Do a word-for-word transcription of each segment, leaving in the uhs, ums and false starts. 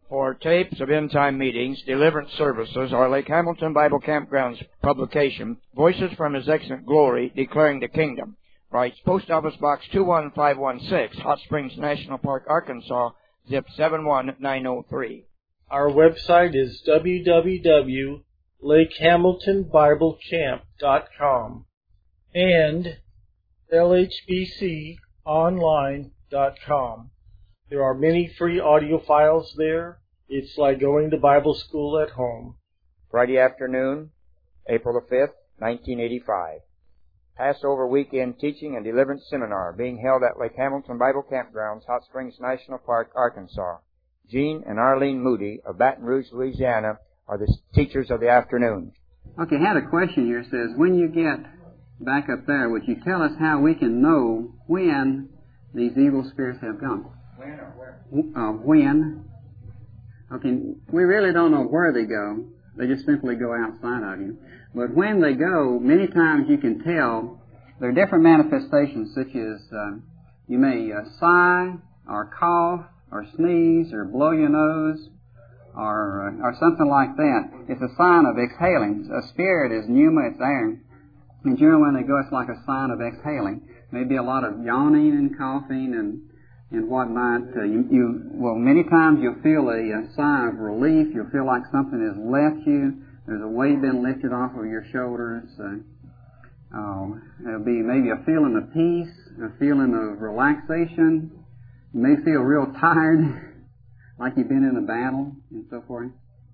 For tapes of end-time meetings, deliverance services, or Lake Hamilton Bible Campground's publication, Voices from His Excellent Glory, Declaring the Kingdom. Writes Post Office Box two one five one six, Hot Springs National Park, Arkansas, zip seven one nine oh three. Our website is w w w dot lake hamilton bible camp dot com and l h b c online dot com. There are many free audio files there. It's like going to Bible school at home. Friday afternoon, April the fifth, nineteen eighty-five. Passover weekend teaching and deliverance seminar being held at Lake Hamilton Bible Campgrounds, Hot Springs National Park, Arkansas. Gene and Arlene Moody of Baton Rouge, Louisiana, are the teachers of the afternoon. Okay, I had a question here. It says, when you get back up there, would you tell us how we can know when these evil spirits have gone? When or where? Uh, when. Okay, we really don't know where they go. They just simply go outside of you. But when they go, many times you can tell there are different manifestations, such as uh, you may uh, sigh, or cough, or sneeze, or blow your nose, or uh, or something like that. It's a sign of exhaling. A spirit is pneuma, it's air. And generally when they go, it's like a sign of exhaling. Maybe a lot of yawning and coughing and and whatnot. Uh, you, you, well, many times you'll feel a, a sigh of relief. You'll feel like something has left you. There's a weight been lifted off of your shoulders. Uh, uh, there'll be maybe a feeling of peace, a feeling of relaxation. You may feel real tired, like you've been in a battle and so forth.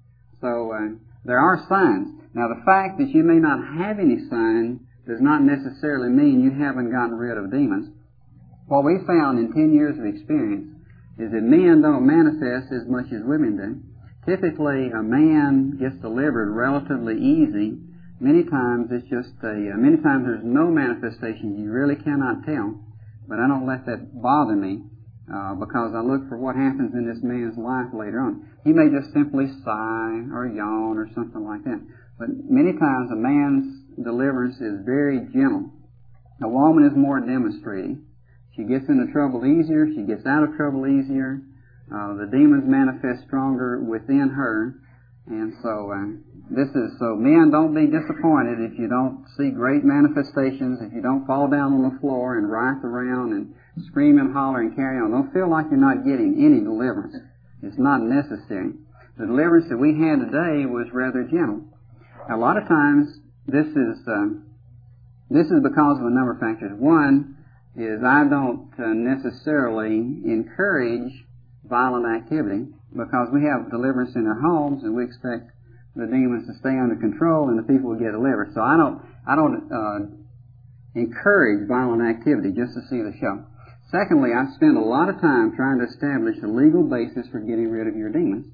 So uh, there are signs. Now, the fact that you may not have any sign does not necessarily mean you haven't gotten rid of demons. What we found in ten years of experience is that men don't manifest as much as women do. Typically, a man gets delivered relatively easy. Many times it's just a, uh, many times there's no manifestation. You really cannot tell. But I don't let that bother me uh, because I look for what happens in this man's life later on. He may just simply sigh or yawn or something like that. But many times a man's deliverance is very gentle. A woman is more demonstrating. She gets into trouble easier. She gets out of trouble easier. Uh, the demons manifest stronger within her. And so uh, this is, so men, don't be disappointed if you don't see great manifestations, if you don't fall down on the floor and writhe around and scream and holler and carry on. Don't feel like you're not getting any deliverance. It's not necessary. The deliverance that we had today was rather gentle. A lot of times this is, uh, this is because of a number of factors. One is I don't uh, necessarily encourage violent activity because we have deliverance in our homes and we expect the demons to stay under control and the people will get delivered. So I don't I don't uh, encourage violent activity just to see the show. Secondly, I spend a lot of time trying to establish a legal basis for getting rid of your demons.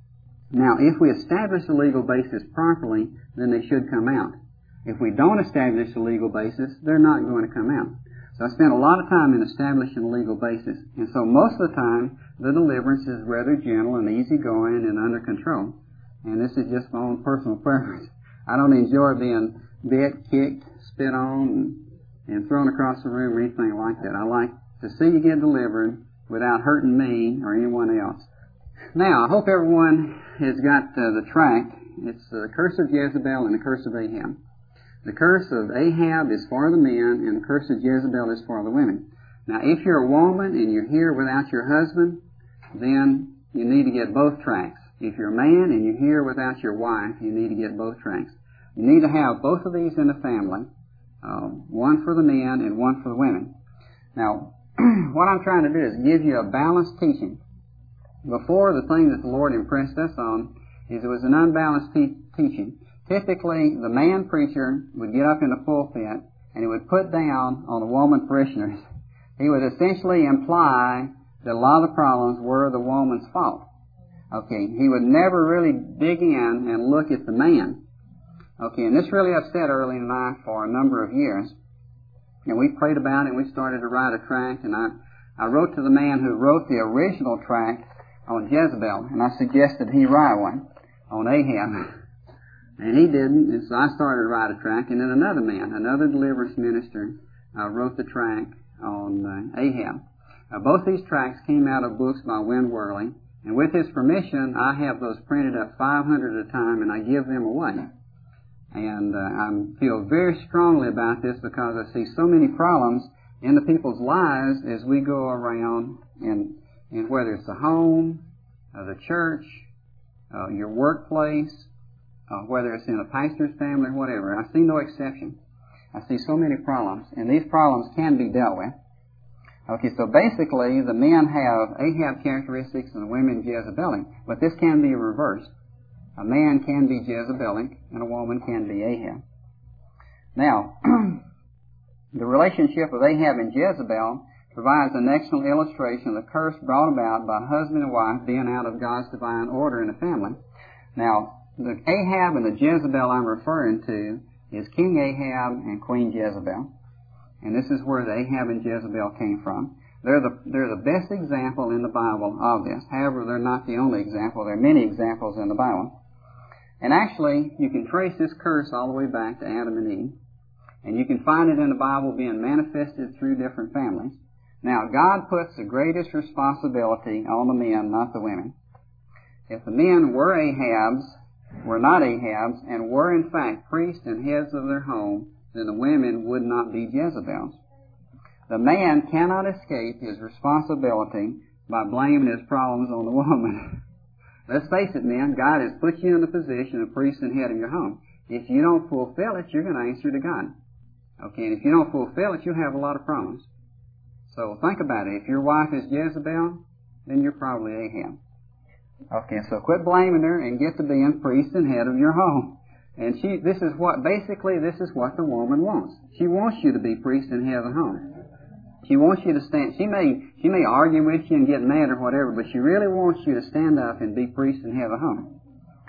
Now, if we establish a legal basis properly, then they should come out. If we don't establish a legal basis, they're not going to come out. So I spent a lot of time in establishing a legal basis. And so most of the time, the deliverance is rather gentle and easygoing and under control. And this is just my own personal preference. I don't enjoy being bit, kicked, spit on, and, and thrown across the room or anything like that. I like to see you get delivered without hurting me or anyone else. Now, I hope everyone has got uh, the tract. It's the curse of Jezebel and the curse of Ahab. The curse of Ahab is for the men, and the curse of Jezebel is for the women. Now, if you're a woman and you're here without your husband, then you need to get both tracts. If you're a man and you're here without your wife, you need to get both tracts. You need to have both of these in the family, uh, one for the men and one for the women. Now, what I'm trying to do is give you a balanced teaching. Before, the thing that the Lord impressed us on is it was an unbalanced te- teaching. Typically, the man preacher would get up in the pulpit and he would put down on the woman parishioners. He would essentially imply that a lot of the problems were the woman's fault. Okay, he would never really dig in and look at the man. Okay, and this really upset Early and I for a number of years. And we prayed about it and we started to write a tract, and I, I wrote to the man who wrote the original tract on Jezebel, and I suggested he write one on Ahab. And he didn't, and so I started to write a tract, and then another man, another deliverance minister, uh, wrote the tract on uh, Ahab. Uh, both these tracts came out of books by Win Worley, And with his permission, I have those printed up five hundred at a time, and I give them away. And uh, I feel very strongly about this because I see so many problems in the people's lives as we go around, and, and whether it's the home, uh, the church, uh, your workplace, uh, whether it's in a pastor's family or whatever. I see no exception. I see so many problems, and these problems can be dealt with. Okay, so basically the men have Ahab characteristics and the women Jezebelic, but this can be reversed. A man can be Jezebelic and a woman can be Ahab. Now, the relationship of Ahab and Jezebel provides an excellent illustration of the curse brought about by husband and wife being out of God's divine order in the family. Now, the Ahab and the Jezebel I'm referring to is King Ahab and Queen Jezebel. And this is where the Ahab and Jezebel came from. They're the, they're the best example in the Bible of this. However, they're not the only example. There are many examples in the Bible. And actually, you can trace this curse all the way back to Adam and Eve. And you can find it in the Bible being manifested through different families. Now, God puts the greatest responsibility on the men, not the women. If the men were Ahabs, were not Ahabs, and were in fact priests and heads of their home, then the women would not be Jezebels. The man cannot escape his responsibility by blaming his problems on the woman. Let's face it, men, God has put you in the position of priest and head of your home. If you don't fulfill it, you're going to answer to God. Okay, and if you don't fulfill it, you'll have a lot of problems. So think about it. If your wife is Jezebel, then you're probably Ahab. Okay, so quit blaming her and get to being priest and head of your home. And she, this is what, basically, this is what the woman wants. She wants you to be priest and head of the home. She wants you to stand, she may, she may argue with you and get mad or whatever, but she really wants you to stand up and be priest and head of the home.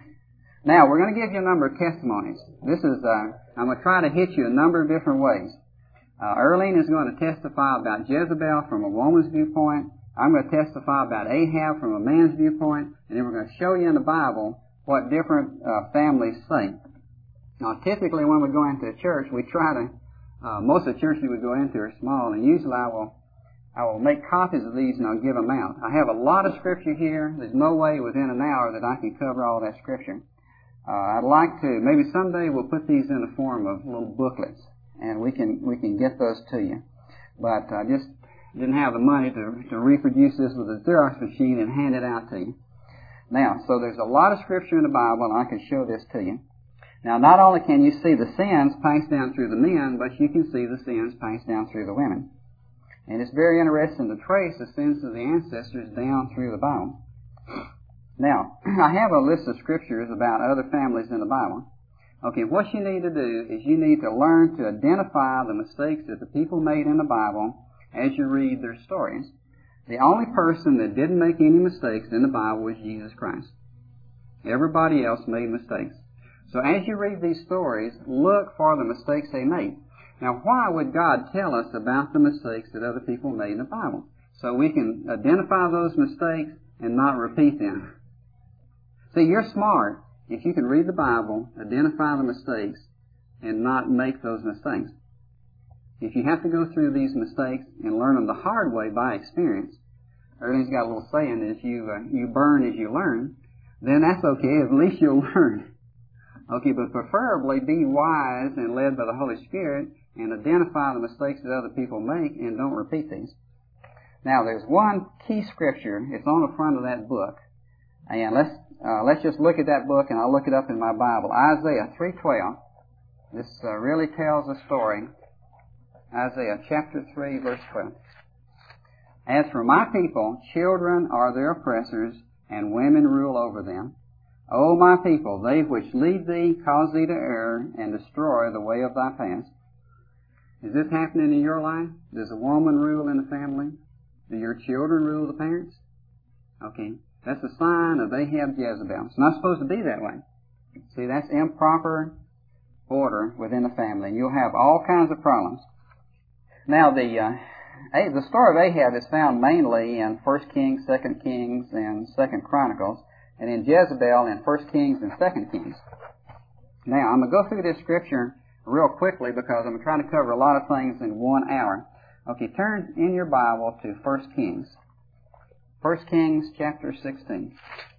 Now, we're going to give you a number of testimonies. This is, uh, I'm going to try to hit you a number of different ways. Uh, Earlene is going to testify about Jezebel from a woman's viewpoint. I'm going to testify about Ahab from a man's viewpoint. And then we're going to show you in the Bible what different uh, families say. Now, typically when we go into a church, we try to, uh, most of the churches we go into are small, and usually I will, I will make copies of these and I'll give them out. I have a lot of scripture here. There's no way within an hour that I can cover all that scripture. Uh, I'd like to, maybe someday we'll put these in the form of little booklets, and we can, we can get those to you. But I just didn't have the money to, to reproduce this with a Xerox machine and hand it out to you. Now, so there's a lot of scripture in the Bible, and I can show this to you. Now, not only can you see the sins passed down through the men, but you can see the sins passed down through the women. And it's very interesting to trace the sins of the ancestors down through the Bible. Now, I have a list of scriptures about other families in the Bible. Okay, what you need to do is you need to learn to identify the mistakes that the people made in the Bible as you read their stories. The only person that didn't make any mistakes in the Bible was Jesus Christ. Everybody else made mistakes. So as you read these stories, look for the mistakes they made. Now, why would God tell us about the mistakes that other people made in the Bible? So we can identify those mistakes and not repeat them. See, you're smart if you can read the Bible, identify the mistakes, and not make those mistakes. If you have to go through these mistakes and learn them the hard way by experience, everything's got a little saying is you uh, you burn as you learn, then that's okay. At least you'll learn. Okay, but preferably be wise and led by the Holy Spirit and identify the mistakes that other people make and don't repeat these. Now, there's one key scripture. It's on the front of that book. And let's uh, let's just look at that book, and I'll look it up in my Bible. Isaiah three twelve. This uh, really tells a story. Isaiah chapter three, verse twelve. As for my people, children are their oppressors, and women rule over them. O my people, they which lead thee cause thee to err, and destroy the way of thy paths. Is this happening in your life? Does a woman rule in the family? Do your children rule the parents? Okay. That's a sign of Ahab Jezebel. It's not supposed to be that way. See, that's improper order within the family. You'll have all kinds of problems. Now, the uh, the story of Ahab is found mainly in First Kings, Second Kings, and Second Chronicles, and in Jezebel in First Kings and Second Kings. Now, I'm going to go through this scripture real quickly because I'm trying to cover a lot of things in one hour. Okay, turn in your Bible to First Kings. First Kings chapter sixteen.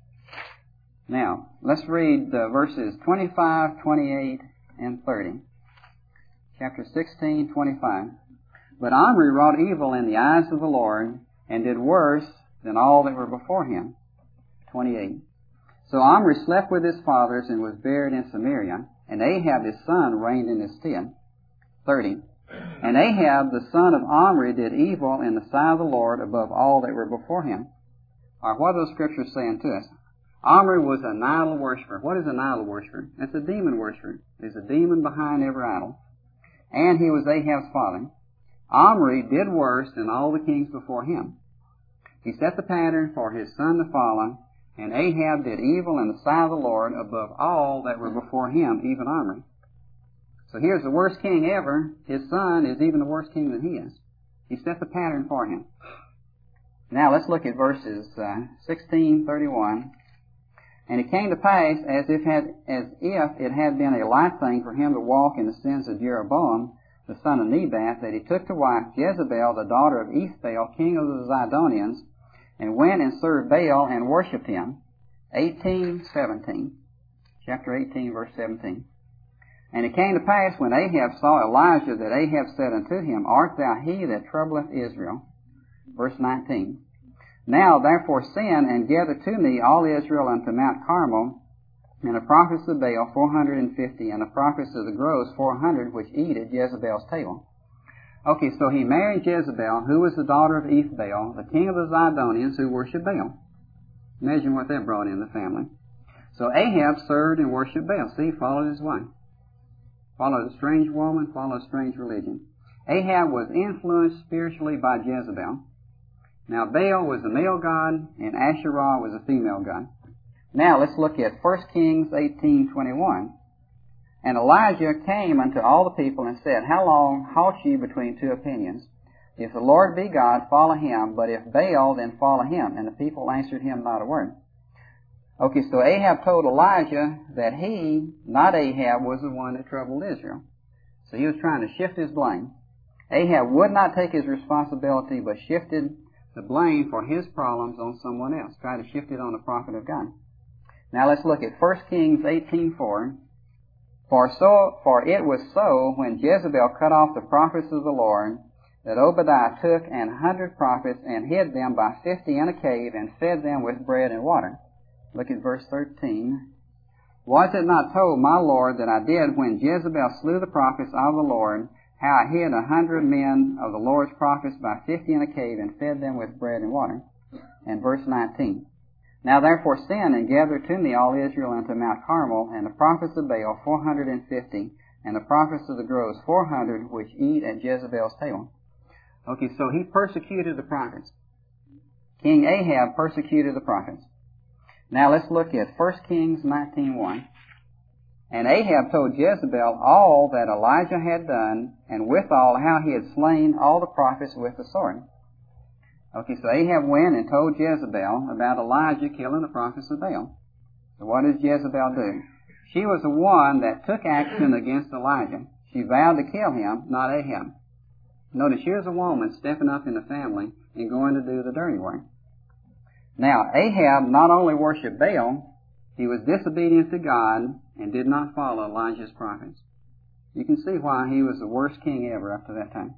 Now, let's read uh, verses twenty-five, twenty-eight, and thirty. Chapter sixteen, twenty-five. But Omri wrought evil in the eyes of the Lord, and did worse than all that were before him. twenty-eight. So Omri slept with his fathers and was buried in Samaria, and Ahab his son reigned in his stead. thirty. And Ahab the son of Omri did evil in the sight of the Lord above all that were before him. Or what are those scriptures saying to us? Omri was an idol worshiper. What is an idol worshiper? It's a demon worshiper. There's a demon behind every idol. And he was Ahab's father. Omri did worse than all the kings before him. He set the pattern for his son to follow, and Ahab did evil in the sight of the Lord above all that were before him, even Omri. So here's the worst king ever. His son is even the worst king than he is. He set the pattern for him. Now let's look at verses uh, sixteen, thirty-one. And it came to pass, as if, had, as if it had been a light thing for him to walk in the sins of Jeroboam, the son of Nebat, that he took to wife Jezebel, the daughter of Ethbaal, king of the Zidonians, and went and served Baal and worshipped him. eighteen, seventeen. Chapter eighteen, verse seventeen. And it came to pass, when Ahab saw Elijah, that Ahab said unto him, Art thou he that troubleth Israel? Verse nineteen. Now therefore send, and gather to me all Israel unto Mount Carmel, and the prophets of Baal four hundred and fifty, and the prophets of the groves four hundred, which eat at Jezebel's table. Okay, so he married Jezebel, who was the daughter of Ethbaal, the king of the Zidonians, who worshipped Baal. Imagine what that brought in the family. So Ahab served and worshipped Baal. See, he followed his wife. Followed a strange woman, followed a strange religion. Ahab was influenced spiritually by Jezebel. Now Baal was the male god, and Asherah was a female god. Now let's look at First Kings eighteen, twenty-one. And Elijah came unto all the people and said, How long halt ye between two opinions? If the Lord be God, follow him, but if Baal, then follow him. And the people answered him not a word. Okay, so Ahab told Elijah that he, not Ahab, was the one that troubled Israel. So he was trying to shift his blame. Ahab would not take his responsibility, but shifted the blame for his problems on someone else. Tried to shift it on the prophet of God. Now let's look at First Kings eighteen, four. For so, for it was so, when Jezebel cut off the prophets of the Lord, that Obadiah took an hundred prophets and hid them by fifty in a cave and fed them with bread and water. Look at verse thirteen. Was it not told, my Lord, that I did when Jezebel slew the prophets of the Lord, how I hid a hundred men of the Lord's prophets by fifty in a cave and fed them with bread and water? And verse nineteen. Now therefore send and gather to me all Israel unto Mount Carmel, and the prophets of Baal four hundred and fifty, and the prophets of the groves four hundred, which eat at Jezebel's table. Okay, so he persecuted the prophets. King Ahab persecuted the prophets. Now let's look at First Kings nineteen, one. And Ahab told Jezebel all that Elijah had done, and withal how he had slain all the prophets with the sword. Okay, so Ahab went and told Jezebel about Elijah killing the prophets of Baal. So what did Jezebel do? She was the one that took action against Elijah. She vowed to kill him, not Ahab. Notice, here's a woman stepping up in the family and going to do the dirty work. Now, Ahab not only worshipped Baal, he was disobedient to God and did not follow Elijah's prophets. You can see why he was the worst king ever up to that time.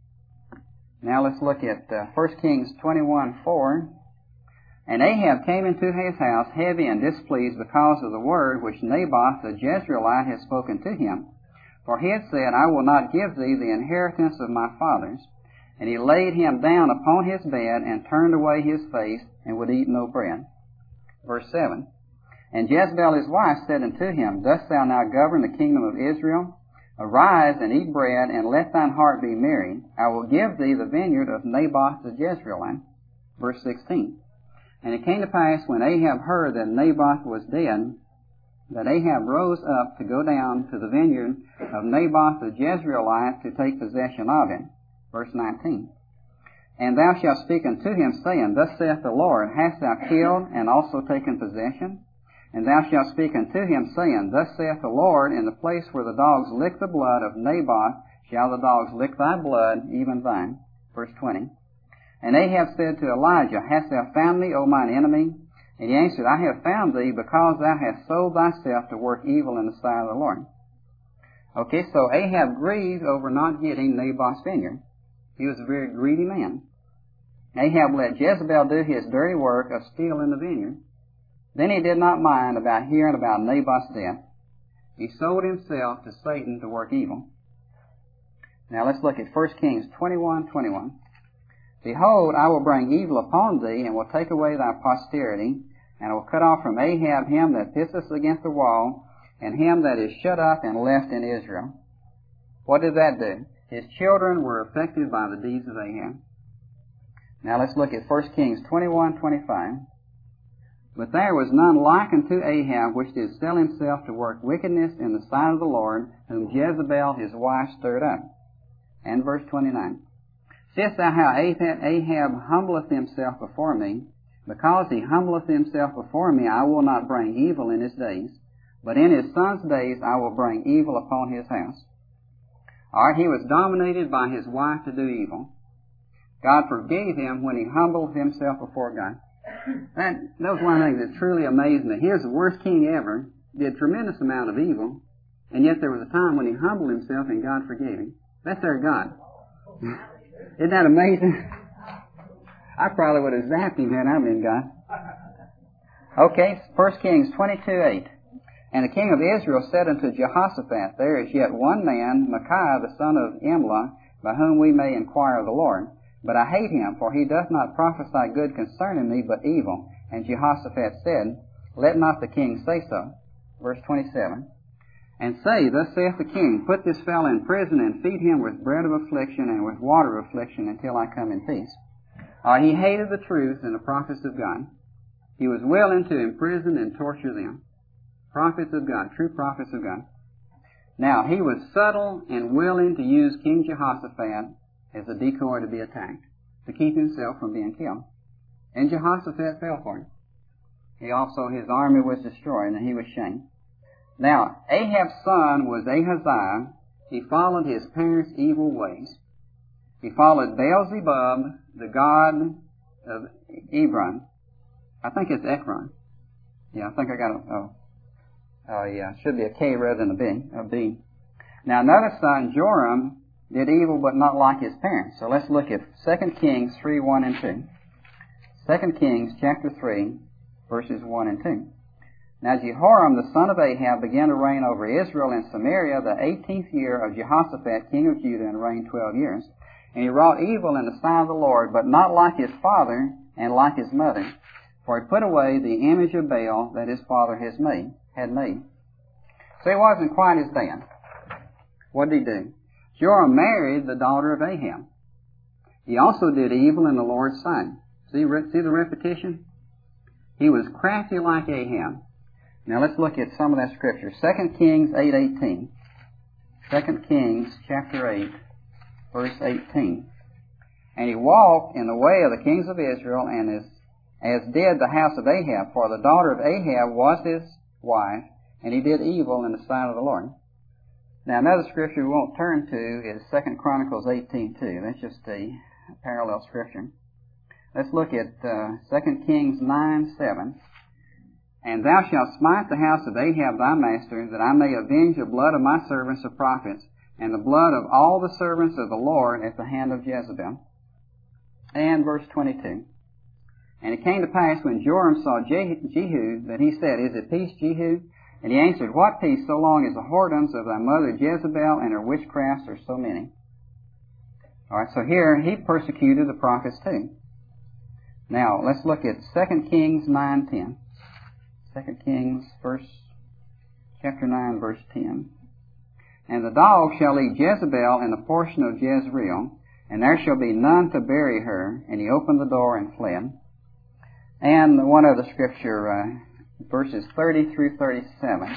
Now let's look at uh, First Kings twenty-one, four. And Ahab came into his house heavy and displeased because of the word which Naboth the Jezreelite had spoken to him. For he had said, I will not give thee the inheritance of my fathers. And he laid him down upon his bed and turned away his face and would eat no bread. Verse seven. And Jezebel his wife said unto him, Dost thou now govern the kingdom of Israel? Arise and eat bread, and let thine heart be merry. I will give thee the vineyard of Naboth the Jezreelite. Verse sixteen. And it came to pass, when Ahab heard that Naboth was dead, that Ahab rose up to go down to the vineyard of Naboth the Jezreelite to take possession of it. Verse nineteen. And thou shalt speak unto him, saying, Thus saith the Lord, Hast thou killed and also taken possession? And thou shalt speak unto him, saying, Thus saith the Lord, In the place where the dogs lick the blood of Naboth, shall the dogs lick thy blood, even thine. Verse twenty. And Ahab said to Elijah, Hast thou found me, O mine enemy? And he answered, I have found thee, because thou hast sold thyself to work evil in the sight of the Lord. Okay, so Ahab grieved over not getting Naboth's vineyard. He was a very greedy man. Ahab let Jezebel do his dirty work of stealing the vineyard. Then he did not mind about hearing about Naboth's death. He sold himself to Satan to work evil. Now let's look at First Kings twenty-one twenty-one. Behold, I will bring evil upon thee, and will take away thy posterity, and I will cut off from Ahab him that pisseth against the wall, and him that is shut up and left in Israel. What did that do? His children were affected by the deeds of Ahab. Now let's look at First Kings twenty-one twenty-five. But there was none like unto Ahab, which did sell himself to work wickedness in the sight of the Lord, whom Jezebel his wife stirred up. And verse twenty-nine. Seest thou how Ahab humbleth himself before me? Because he humbleth himself before me, I will not bring evil in his days, but in his son's days I will bring evil upon his house. All right, he was dominated by his wife to do evil. God forgave him when he humbled himself before God. That, that was one of the things that truly amazed me. Here's the worst king ever, did a tremendous amount of evil, and yet there was a time when he humbled himself and God forgave him. That's their God. Isn't that amazing? I probably would have zapped him had I been God. Okay, First Kings twenty-two eight. And the king of Israel said unto Jehoshaphat, There is yet one man, Micaiah the son of Imlah, by whom we may inquire of the Lord. But I hate him, for he doth not prophesy good concerning me, but evil. And Jehoshaphat said, Let not the king say so. Verse twenty-seven. And say, Thus saith the king, Put this fellow in prison, and feed him with bread of affliction and with water of affliction, until I come in peace. Uh, he hated the truth and the prophets of God. He was willing to imprison and torture them. Prophets of God, true prophets of God. Now, he was subtle and willing to use King Jehoshaphat as a decoy to be attacked, to keep himself from being killed. And Jehoshaphat fell for him. He also, his army was destroyed, and he was shamed. Now, Ahab's son was Ahaziah. He followed his parents' evil ways. He followed Beelzebub, the god of Ebron. I think it's Ekron. Yeah, I think I got a, oh, oh yeah, it should be a K rather than a B, a B. Now, another son, Joram, did evil but not like his parents. So let's look at Second Kings three, one and two. Second Kings chapter three, verses one and two. Now Jehoram, the son of Ahab, began to reign over Israel and Samaria the eighteenth year of Jehoshaphat, king of Judah, and reigned twelve years. And he wrought evil in the sight of the Lord, but not like his father and like his mother. For he put away the image of Baal that his father has made, had made. So he wasn't quite as bad. What did he do? Joram married the daughter of Ahab. He also did evil in the Lord's sight. See, see the repetition? He was crafty like Ahab. Now let's look at some of that scripture. Second Kings eight eighteen. Second Kings chapter eight, verse eighteen. And he walked in the way of the kings of Israel, and as, as did the house of Ahab, for the daughter of Ahab was his wife, and he did evil in the sight of the Lord. Now another scripture we won't turn to is Second Chronicles eighteen two. That's just a parallel scripture. Let's look at uh, Second Kings nine seven. And thou shalt smite the house of Ahab thy master, that I may avenge the blood of my servants the prophets, and the blood of all the servants of the Lord at the hand of Jezebel. And verse twenty-two. And it came to pass when Joram saw Jehu, that he said, Is it peace, Jehu? And he answered, What peace, so long as the whoredoms of thy mother Jezebel and her witchcrafts are so many? All right, so here he persecuted the prophets too. Now let's look at Second Kings nine ten. Second Kings, verse, chapter nine, verse ten. And the dog shall eat Jezebel and the portion of Jezreel, and there shall be none to bury her. And he opened the door and fled. And one other scripture, uh, verses thirty through thirty-seven.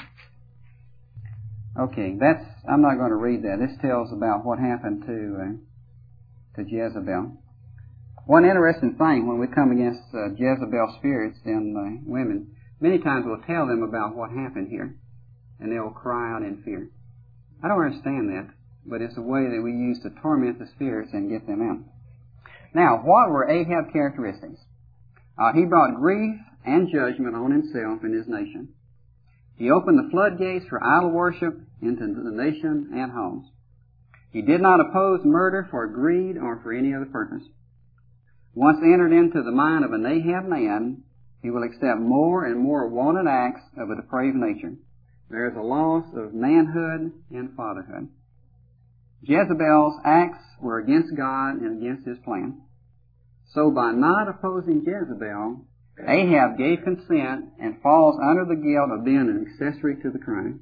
Okay, that's, I'm not going to read that. This tells about what happened to, uh, to Jezebel. One interesting thing when we come against uh, Jezebel spirits in uh, women, many times we'll tell them about what happened here, and they'll cry out in fear. I don't understand that, but it's a way that we use to torment the spirits and get them out. Now, what were Ahab's characteristics? Uh, he brought grief and judgment on himself and his nation. He opened the floodgates for idol worship into the nation and homes. He did not oppose murder for greed or for any other purpose. Once entered into the mind of an Ahab man, he will accept more and more wanton acts of a depraved nature. There is a loss of manhood and fatherhood. Jezebel's acts were against God and against His plan. So by not opposing Jezebel, Ahab gave consent and falls under the guilt of being an accessory to the crime.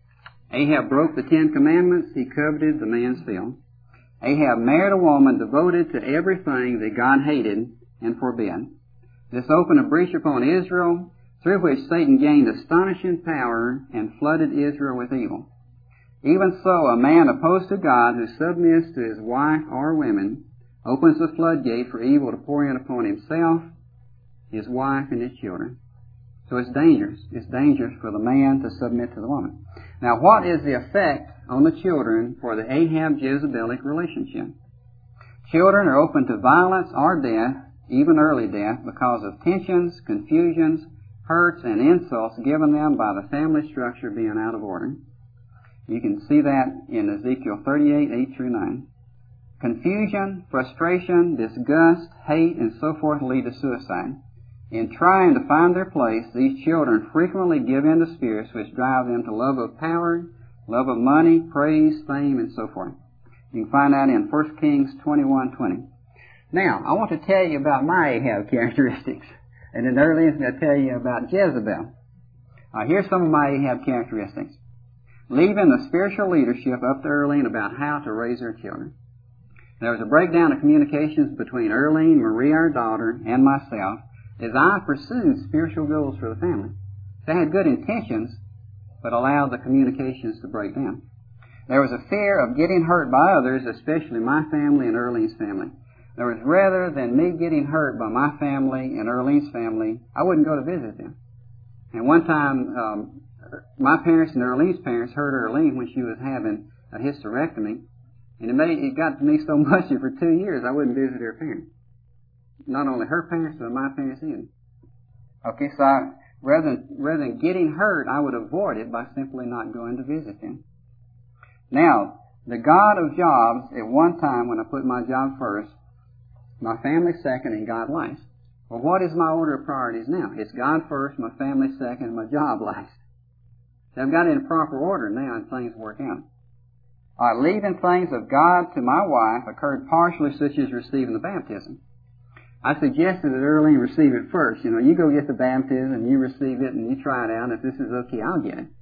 Ahab broke the Ten Commandments. He coveted the man's field. Ahab married a woman devoted to everything that God hated and forbid. This opened a breach upon Israel, through which Satan gained astonishing power and flooded Israel with evil. Even so, a man opposed to God who submits to his wife or women opens the floodgate for evil to pour in upon himself, his wife, and his children. So it's dangerous. It's dangerous for the man to submit to the woman. Now, what is the effect on the children for the Ahab-Jezebelic relationship? Children are open to violence or death, even early death, because of tensions, confusions, hurts, and insults given them by the family structure being out of order. You can see that in Ezekiel thirty-eight, eight through nine. Confusion, frustration, disgust, hate, and so forth lead to suicide. In trying to find their place, these children frequently give in to spirits which drive them to love of power, love of money, praise, fame, and so forth. You can find that in First Kings twenty-one twenty. Now, I want to tell you about my Ahab characteristics, and then earlier I'm going to tell you about Jezebel. Uh, here's some of my Ahab characteristics. Leaving the spiritual leadership up to Earlene about how to raise her children. There was a breakdown of communications between Earlene, Marie, our daughter, and myself as I pursued spiritual goals for the family. They had good intentions, but allowed the communications to break down. There was a fear of getting hurt by others, especially my family and Earlene's family. There was, rather than me getting hurt by my family and Earlene's family, I wouldn't go to visit them. And one time, um, my parents and Earlene's parents heard Earlene when she was having a hysterectomy, and it made it got to me so much that for two years I wouldn't visit her parents. Not only her parents, but my parents either. Okay, so I, rather than, rather than getting hurt, I would avoid it by simply not going to visit them. Now, the God of jobs, at one time when I put my job first, my family second, and God last. Well, what is my order of priorities now? It's God first, my family second, and my job last. So I've got it in proper order now, and things work out. All right, leaving things of God to my wife occurred partially, such as receiving the baptism. I suggested that Earlene receive it first. You know, you go get the baptism, and you receive it, and you try it out. If this is okay, I'll get it.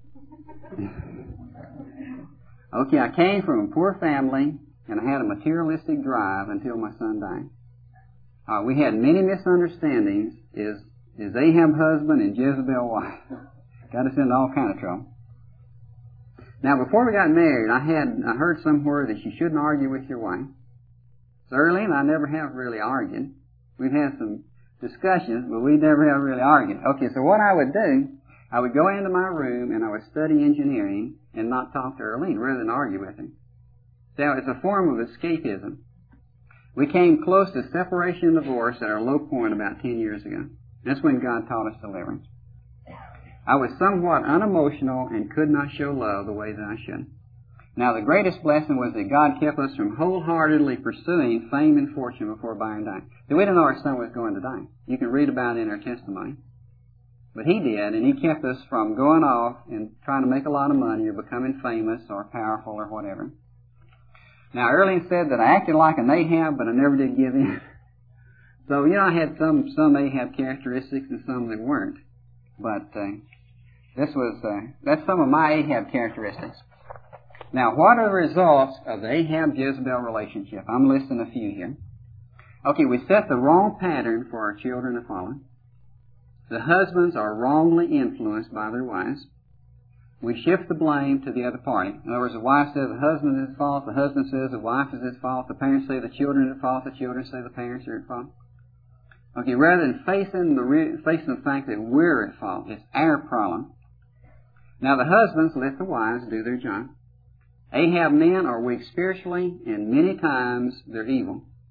Okay, I came from a poor family, and I had a materialistic drive until my son died. Uh, we had many misunderstandings as, as Ahab husband and Jezebel wife. Got us into all kind of trouble. Now, before we got married, I had I heard somewhere that you shouldn't argue with your wife. So Earlene and I never have really argued. We've had some discussions, but we never have really argued. Okay, so what I would do, I would go into my room and I would study engineering and not talk to Earlene rather than argue with him. So it's a form of escapism. We came close to separation and divorce at our low point about ten years ago. That's when God taught us deliverance. I was somewhat unemotional and could not show love the way that I should. Now, the greatest blessing was that God kept us from wholeheartedly pursuing fame and fortune before Byron died. So we didn't know our son was going to die. You can read about it in our testimony. But he did, and he kept us from going off and trying to make a lot of money or becoming famous or powerful or whatever. Now, Earlene said that I acted like an Ahab, but I never did give in. So, you know, I had some, some Ahab characteristics and some that weren't. But uh, this was, uh, that's some of my Ahab characteristics. Now, what are the results of the Ahab-Jezebel relationship? I'm listing a few here. Okay, we set the wrong pattern for our children to follow. The husbands are wrongly influenced by their wives. We shift the blame to the other party. In other words, the wife says the husband is at fault, the husband says the wife is at fault, the parents say the children are at fault, the children say the parents are at fault. Okay, rather than facing the, re- facing the fact that we're at fault, it's our problem. Now the husbands let the wives do their job. Ahab men are weak spiritually, and many times they're evil.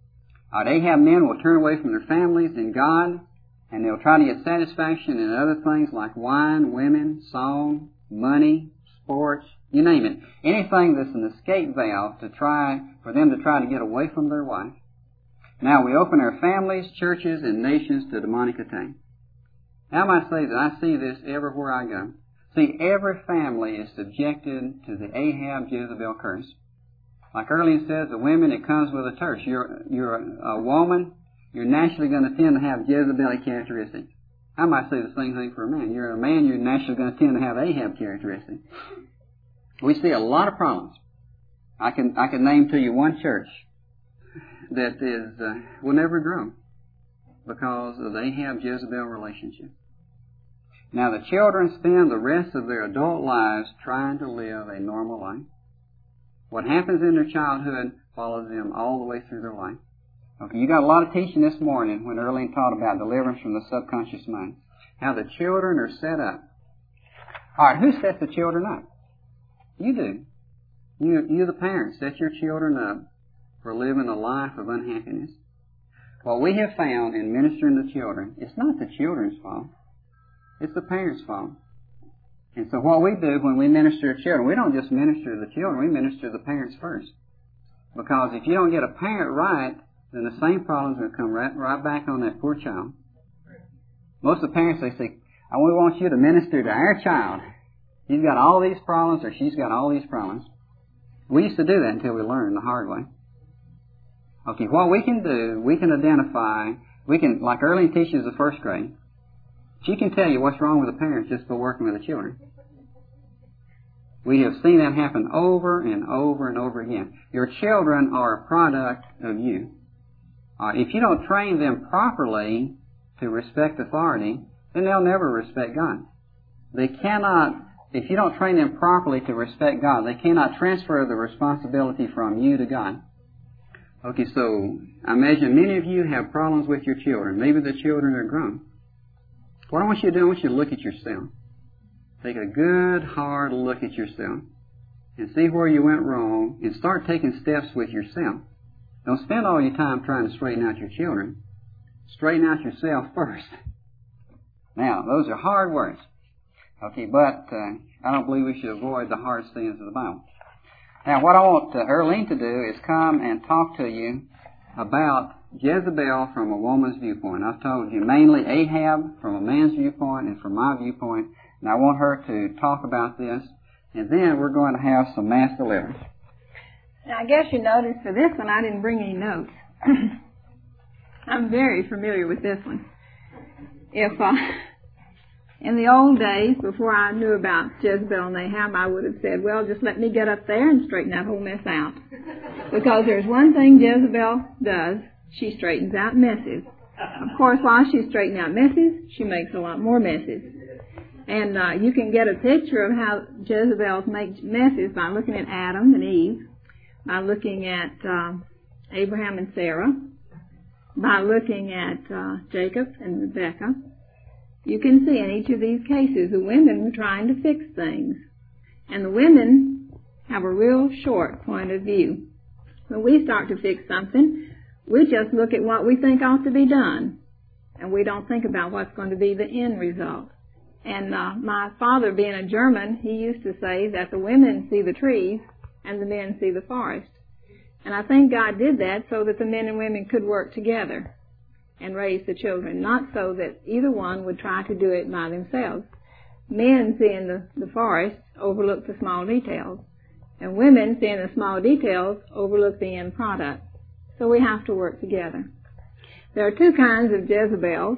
Uh, Ahab men will turn away from their families and God, and they'll try to get satisfaction in other things like wine, women, song, money, sports, you name it. Anything that's an escape valve to try, for them to try to get away from their wife. Now we open our families, churches, and nations to demonic attack. Now I might say that I see this everywhere I go. See, every family is subjected to the Ahab Jezebel curse. Like Erling says, the women, it comes with a curse. You're, you're a, a woman, you're naturally going to tend to have Jezebelic characteristics. I might say the same thing for a man. You're a man, you're naturally going to tend to have Ahab characteristics. We see a lot of problems. I can I can name to you one church that is uh, will never grow because of the Ahab-Jezebel relationship. Now the children spend the rest of their adult lives trying to live a normal life. What happens in their childhood follows them all the way through their life. Okay, you got a lot of teaching this morning when Erling taught about deliverance from the subconscious mind. How the children are set up. All right, who sets the children up? You do. You, you the parents, set your children up for living a life of unhappiness. What we have found in ministering to children, it's not the children's fault. It's the parents' fault. And so what we do when we minister to children, we don't just minister to the children, we minister to the parents first. Because if you don't get a parent right, then the same problem's going to come right, right back on that poor child. Most of the parents, they say, I we want you to minister to our child. He's got all these problems or she's got all these problems. We used to do that until we learned the hard way. Okay, what we can do, we can identify, we can, like Erling teaches the first grade, she can tell you what's wrong with the parents just by working with the children. We have seen that happen over and over and over again. Your children are a product of you. Uh, if you don't train them properly to respect authority, then they'll never respect God. They cannot, if you don't train them properly to respect God, they cannot transfer the responsibility from you to God. Okay, so I imagine many of you have problems with your children. Maybe the children are grown. What I want you to do, I want you to look at yourself. Take a good, hard look at yourself and see where you went wrong and start taking steps with yourself. Don't spend all your time trying to straighten out your children. Straighten out yourself first. Now, those are hard words. Okay, but uh, I don't believe we should avoid the hard sins of the Bible. Now, what I want uh, Erling to do is come and talk to you about Jezebel from a woman's viewpoint. I've told you mainly Ahab from a man's viewpoint and from my viewpoint. And I want her to talk about this. And then we're going to have some mass deliverance. Now, I guess you noticed for this one I didn't bring any notes. I'm very familiar with this one. If uh, in the old days, before I knew about Jezebel and Ahab, I would have said, well, just let me get up there and straighten that whole mess out. Because there's one thing Jezebel does, she straightens out messes. Of course, while she's straightening out messes, she makes a lot more messes. And uh, you can get a picture of how Jezebel makes messes by looking at Adam and Eve, by looking at uh, Abraham and Sarah, by looking at uh, Jacob and Rebekah. You can see in each of these cases the women were trying to fix things. And the women have a real short point of view. When we start to fix something, we just look at what we think ought to be done. And we don't think about what's going to be the end result. And uh, my father, being a German, he used to say that the women see the trees and the men see the forest. And I think God did that so that the men and women could work together and raise the children, not so that either one would try to do it by themselves. Men, seeing the, the forest, overlook the small details. And women, seeing the small details, overlook the end product. So we have to work together. There are two kinds of Jezebels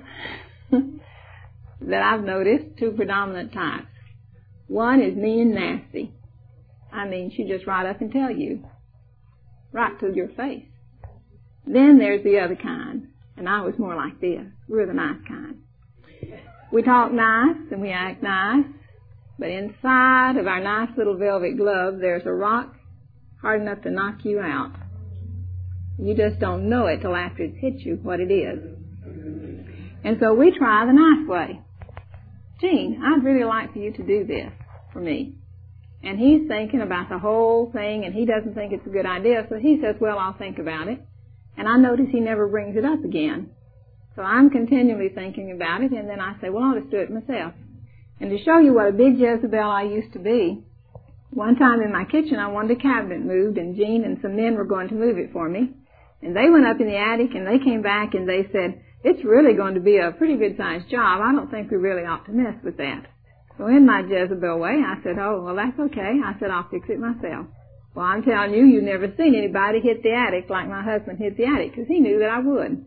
that I've noticed, two predominant types. One is mean and nasty. I mean, she just right up and tell you, right to your face. Then there's the other kind, and I was more like this. We're the nice kind. We talk nice and we act nice, but inside of our nice little velvet glove, there's a rock hard enough to knock you out. You just don't know it till after it's hit you what it is. And so we try the nice way. Gene, I'd really like for you to do this for me. And he's thinking about the whole thing, and he doesn't think it's a good idea, so he says, well, I'll think about it. And I notice he never brings it up again. So I'm continually thinking about it, and then I say, well, I'll just do it myself. And to show you what a big Jezebel I used to be, one time in my kitchen I wanted a cabinet moved, and Jean and some men were going to move it for me. And they went up in the attic, and they came back, and they said, it's really going to be a pretty good-sized job. I don't think we really ought to mess with that. So in my Jezebel way, I said, oh, well, that's okay. I said, I'll fix it myself. Well, I'm telling you, you've never seen anybody hit the attic like my husband hit the attic, because he knew that I would.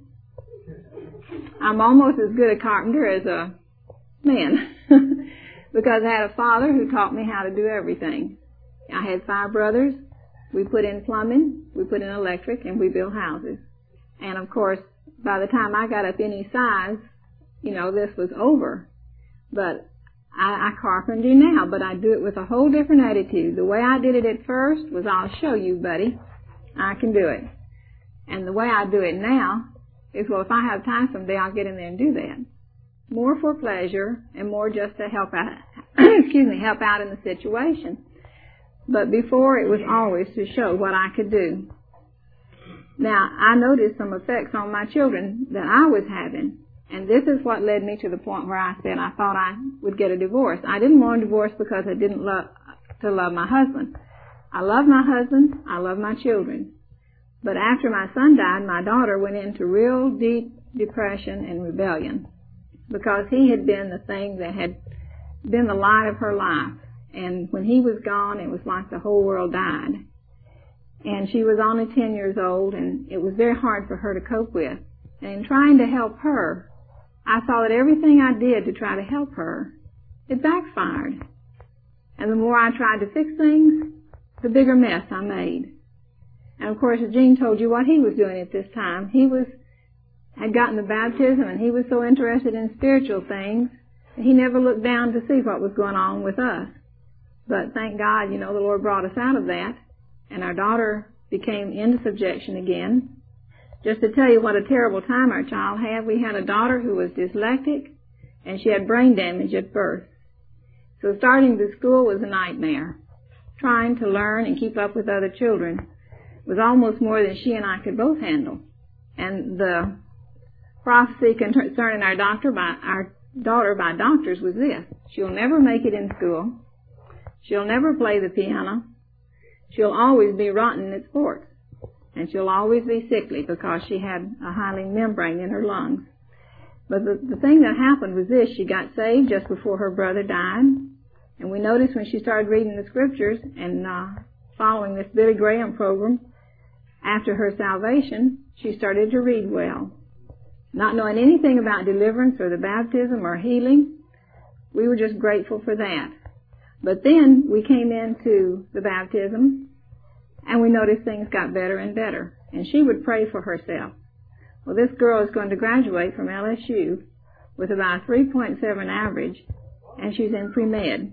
I'm almost as good a carpenter as a man, because I had a father who taught me how to do everything. I had five brothers. We put in plumbing, we put in electric, and we built houses. And, of course, by the time I got up any size, you know, this was over. But I, I carpenter now, but I do it with a whole different attitude. The way I did it at first was, I'll show you, buddy. I can do it. And the way I do it now is, well, if I have time someday, I'll get in there and do that. More for pleasure and more just to help out, excuse me, help out in the situation. But before, it was always to show what I could do. Now, I noticed some effects on my children that I was having. And this is what led me to the point where I said I thought I would get a divorce. I didn't want a divorce because I didn't love to love my husband. I love my husband. I love my children. But after my son died, my daughter went into real deep depression and rebellion, because he had been the thing that had been the light of her life. And when he was gone, it was like the whole world died. And she was only ten years old, and it was very hard for her to cope with. And in trying to help her, I saw that everything I did to try to help her, it backfired. And the more I tried to fix things, the bigger mess I made. And of course, Gene told you what he was doing at this time. He was had gotten the baptism, and he was so interested in spiritual things that he never looked down to see what was going on with us. But thank God, you know, the Lord brought us out of that, and our daughter became into subjection again. Just to tell you what a terrible time our child had, we had a daughter who was dyslexic, and she had brain damage at birth. So starting the school was a nightmare. Trying to learn and keep up with other children was almost more than she and I could both handle. And the prophecy concerning our doctor by our daughter by doctors was this: she'll never make it in school. She'll never play the piano. She'll always be rotten at sports. And she'll always be sickly because she had a hyaline membrane in her lungs. But the, the thing that happened was this: she got saved just before her brother died. And we noticed when she started reading the scriptures and uh, following this Billy Graham program, after her salvation, she started to read well. Not knowing anything about deliverance or the baptism or healing, we were just grateful for that. But then we came into the baptism, and we noticed things got better and better. And she would pray for herself. Well, this girl is going to graduate from L S U with about a three point seven average, and she's in pre-med.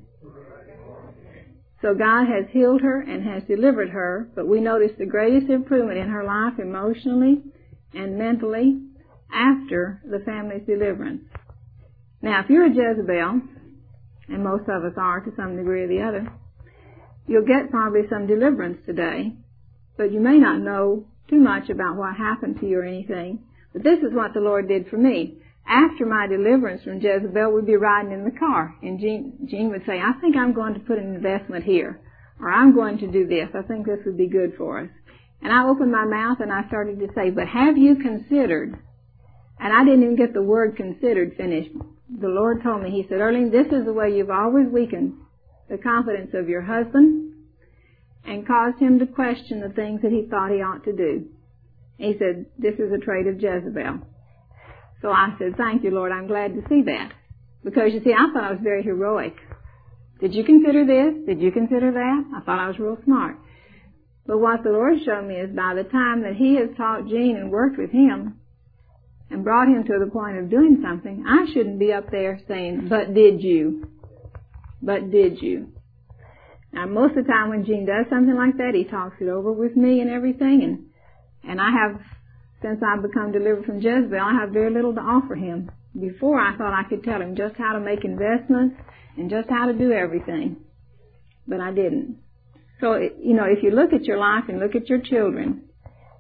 So God has healed her and has delivered her, but we noticed the greatest improvement in her life emotionally and mentally after the family's deliverance. Now, if you're a Jezebel, and most of us are to some degree or the other, you'll get probably some deliverance today, but you may not know too much about what happened to you or anything. But this is what the Lord did for me. After my deliverance from Jezebel, we'd be riding in the car, and Jean, Jean would say, I think I'm going to put an investment here, or I'm going to do this. I think this would be good for us. And I opened my mouth and I started to say, but have you considered? And I didn't even get the word considered finished. The Lord told me, He said, Erling, this is the way you've always weakened the confidence of your husband and caused him to question the things that he thought he ought to do. He said, this is a trait of Jezebel. So I said, thank you, Lord, I'm glad to see that. Because, you see, I thought I was very heroic. Did you consider this? Did you consider that? I thought I was real smart. But what the Lord showed me is by the time that He has taught Gene and worked with him and brought him to the point of doing something, I shouldn't be up there saying, but did you? But did you? Now, most of the time when Gene does something like that, he talks it over with me and everything, and and I have, since I've become delivered from Jezebel, I have very little to offer him. Before, I thought I could tell him just how to make investments and just how to do everything, but I didn't. So, you know, if you look at your life and look at your children,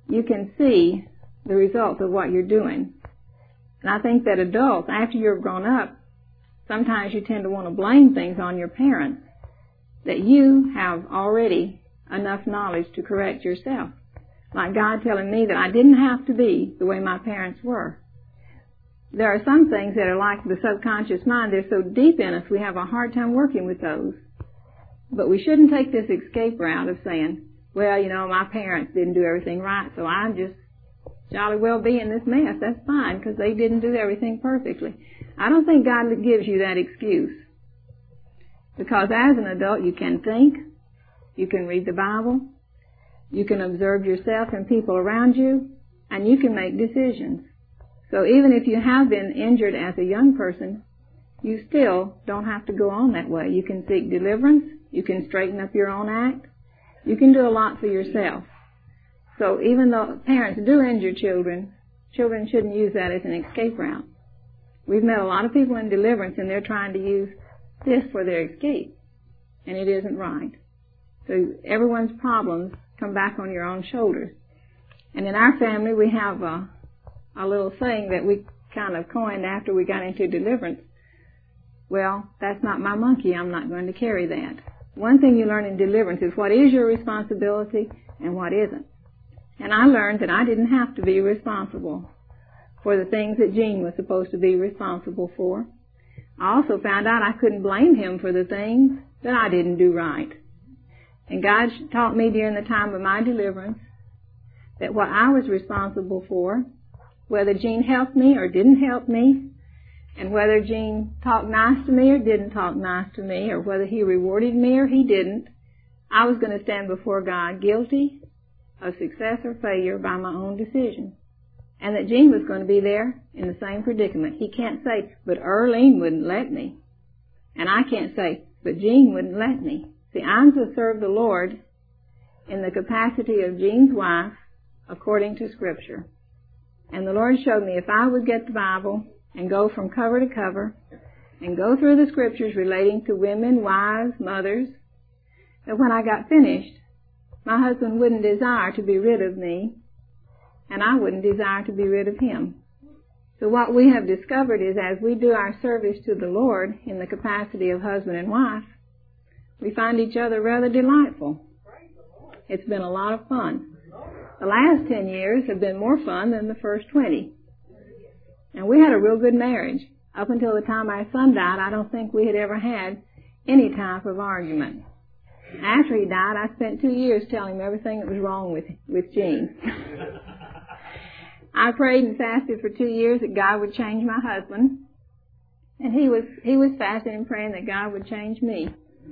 you can see the results of what you're doing. And I think that adults, after you're grown up, sometimes you tend to want to blame things on your parents, that you have already enough knowledge to correct yourself. Like God telling me that I didn't have to be the way my parents were. There are some things that are like the subconscious mind. They're so deep in us, we have a hard time working with those. But we shouldn't take this escape route of saying, well, you know, my parents didn't do everything right, so I'm just jolly well be in this mess. That's fine, because they didn't do everything perfectly. I don't think God gives you that excuse. Because as an adult, you can think, you can read the Bible, you can observe yourself and people around you, and you can make decisions. So even if you have been injured as a young person, you still don't have to go on that way. You can seek deliverance, you can straighten up your own act, you can do a lot for yourself. So even though parents do injure children, children shouldn't use that as an escape route. We've met a lot of people in deliverance and they're trying to use this for their escape, and it isn't right. So everyone's problems come back on your own shoulders. And in our family we have a, a little saying that we kind of coined after we got into deliverance. Well, that's not my monkey, I'm not going to carry that. One thing you learn in deliverance is what is your responsibility and what isn't. And I learned that I didn't have to be responsible for the things that Gene was supposed to be responsible for. I also found out I couldn't blame him for the things that I didn't do right. And God taught me during the time of my deliverance that what I was responsible for, whether Gene helped me or didn't help me, and whether Gene talked nice to me or didn't talk nice to me, or whether he rewarded me or he didn't, I was going to stand before God guilty of success or failure by my own decision. And that Gene was going to be there in the same predicament. He can't say, but Earlene wouldn't let me. And I can't say, but Gene wouldn't let me. See, I'm to serve the Lord in the capacity of Gene's wife according to Scripture. And the Lord showed me if I would get the Bible and go from cover to cover and go through the Scriptures relating to women, wives, mothers, that when I got finished, my husband wouldn't desire to be rid of me, and I wouldn't desire to be rid of him. So what we have discovered is as we do our service to the Lord in the capacity of husband and wife, we find each other rather delightful. It's been a lot of fun. The last ten years have been more fun than the first twenty. And we had a real good marriage. Up until the time our son died, I don't think we had ever had any type of argument. After he died, I spent two years telling him everything that was wrong with with Gene. I prayed and fasted for two years that God would change my husband, and he was he was fasting and praying that God would change me.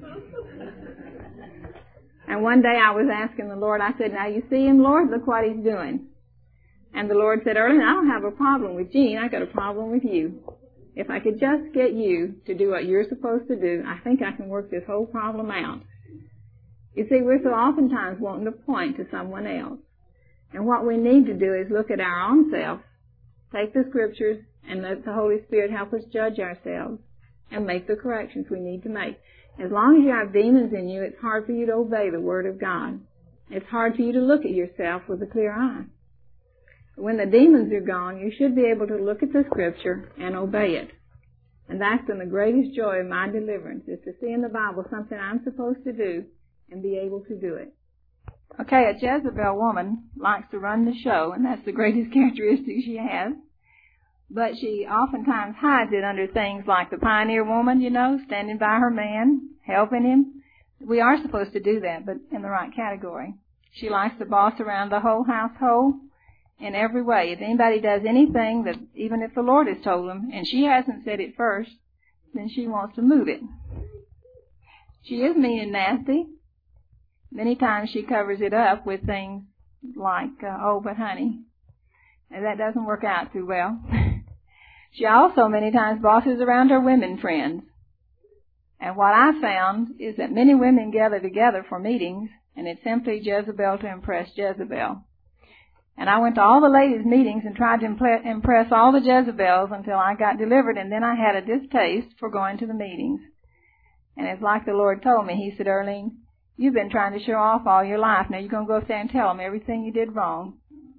And one day I was asking the Lord, I said, now you see him, Lord, look what he's doing. And the Lord said, Earlene, I don't have a problem with Gene, I got a problem with you. If I could just get you to do what you're supposed to do, I think I can work this whole problem out. You see, we're so oftentimes wanting to point to someone else. And what we need to do is look at our own self, take the Scriptures, and let the Holy Spirit help us judge ourselves and make the corrections we need to make. As long as you have demons in you, it's hard for you to obey the Word of God. It's hard for you to look at yourself with a clear eye. But when the demons are gone, you should be able to look at the Scripture and obey it. And that's been the greatest joy of my deliverance, is to see in the Bible something I'm supposed to do and be able to do it. Okay, a Jezebel woman likes to run the show, and that's the greatest characteristic she has. But she oftentimes hides it under things like the pioneer woman, you know, standing by her man, helping him. We are supposed to do that, but in the right category. She likes to boss around the whole household in every way. If anybody does anything that, even if the Lord has told them, and she hasn't said it first, then she wants to move it. She is mean and nasty. Many times she covers it up with things like, uh, oh, but honey, and that doesn't work out too well. She also many times bosses around her women friends. And what I found is that many women gather together for meetings, and it's simply Jezebel to impress Jezebel. And I went to all the ladies' meetings and tried to impress all the Jezebels until I got delivered, and then I had a distaste for going to the meetings. And it's like the Lord told me. He said, Earlene, you've been trying to show off all your life. Now you're going to go up there and tell them everything you did wrong.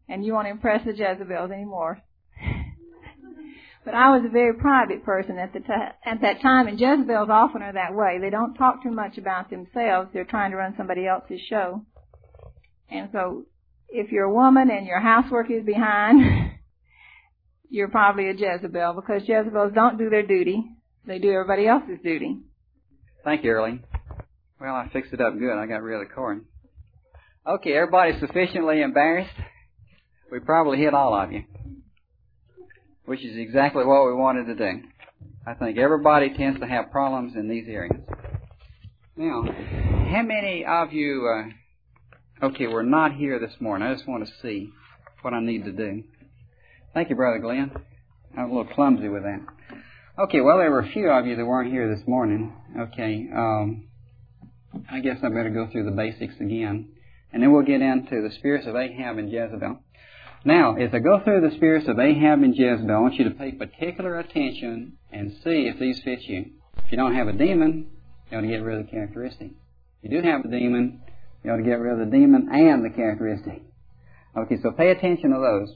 and you won't impress the Jezebels anymore. But I was a very private person at the t- at that time, and Jezebels often are that way. They don't talk too much about themselves. They're trying to run somebody else's show. And so if you're a woman and your housework is behind, you're probably a Jezebel, because Jezebels don't do their duty. They do everybody else's duty. Thank you, Early. Well, I fixed it up good. I got rid of the cord. Okay, everybody sufficiently embarrassed? We probably hit all of you, which is exactly what we wanted to do. I think everybody tends to have problems in these areas. Now, how many of you, uh, okay, we're not here this morning. I just want to see what I need to do. Thank you, Brother Glenn. I was a little clumsy with that. Okay, well, there were a few of you that weren't here this morning. Okay, um, I guess I better go through the basics again, and then we'll get into the spirits of Ahab and Jezebel. Now, as I go through the spirits of Ahab and Jezebel, I want you to pay particular attention and see if these fit you. If you don't have a demon, you ought to get rid of the characteristic. If you do have a demon, you ought to get rid of the demon and the characteristic. Okay, so pay attention to those.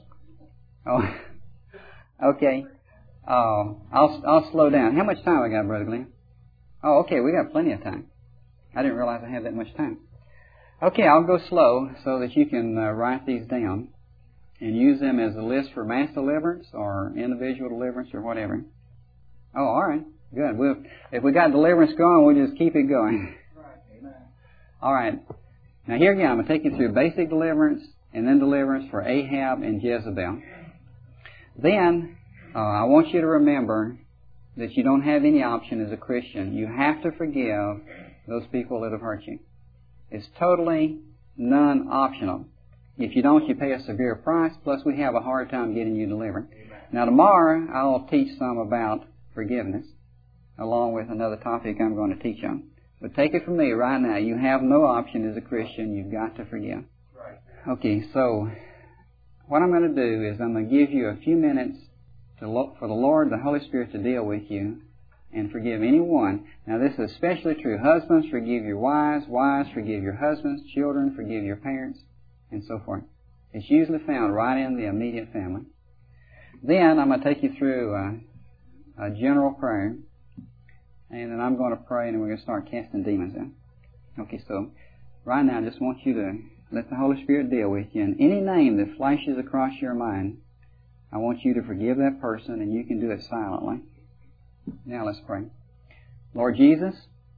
Oh, okay. Uh, I'll I'll slow down. How much time I got, Brother Glenn? Oh, okay, we got plenty of time. I didn't realize I had that much time. Okay, I'll go slow so that you can uh, write these down and use them as a list for mass deliverance or individual deliverance or whatever. Oh, all right, good. We'll, if we got deliverance going, we'll just keep it going. All right. Now here again, I'm going to take you through basic deliverance and then deliverance for Ahab and Jezebel. Then uh, I want you to remember that you don't have any option as a Christian. You have to forgive those people that have hurt you. It's totally non-optional. If you don't, you pay a severe price, plus we have a hard time getting you delivered. Now tomorrow, I'll teach some about forgiveness, along with another topic I'm going to teach on. But take it from me right now, you have no option as a Christian. You've got to forgive. Okay, so what I'm going to do is I'm going to give you a few minutes to look for the Lord, the Holy Spirit, to deal with you and forgive anyone. Now this is especially true. Husbands, forgive your wives. Wives, forgive your husbands. Children, forgive your parents, and so forth. It's usually found right in the immediate family. Then I'm going to take you through a, a general prayer, and then I'm going to pray, and then we're going to start casting demons out. Okay, so right now I just want you to let the Holy Spirit deal with you. And any name that flashes across your mind, I want you to forgive that person, and you can do it silently. Now let's pray. Lord Jesus,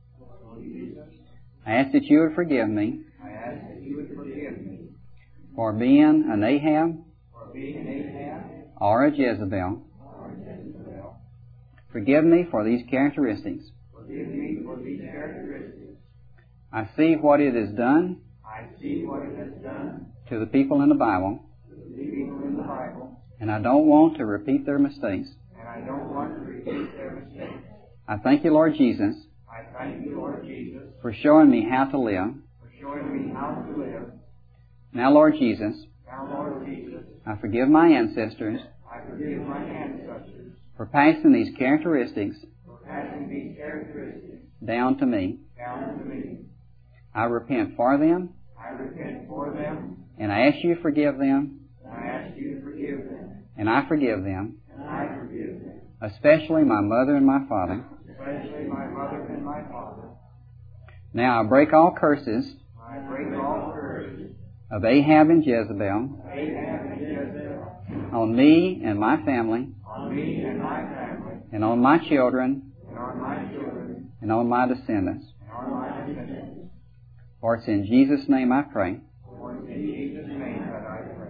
I ask that you would forgive me, I ask that you would forgive me for being an Ahab, for being an Ahab or a Jezebel. or a Jezebel. Forgive me for these characteristics. Forgive me for these characteristics. I see what it has done I see what it has done to the people in the Bible, to the people in the Bible, and I don't want to repeat their mistakes. and I don't want to repeat their mistakes. I thank you, Lord Jesus, I thank you, Lord Jesus, for showing me how to live. for showing me how to live. Now, Lord Jesus, Now, Lord Jesus, I forgive my ancestors I forgive my ancestors for passing these characteristics for passing these characteristics down to me. down to me. I repent for them, I repent for them, and I ask you to forgive them, and I ask you to forgive them, and I forgive them, and I forgive them, especially my mother and my father. especially my mother and my father. Now I break all curses I break all curses of Ahab and Jezebel of Ahab and Jezebel on me and my family, on me and my family, and on my children, and on my children, and on my descendants. and on my descendants. For it's in Jesus' name I pray. For it's in Jesus' name that I pray.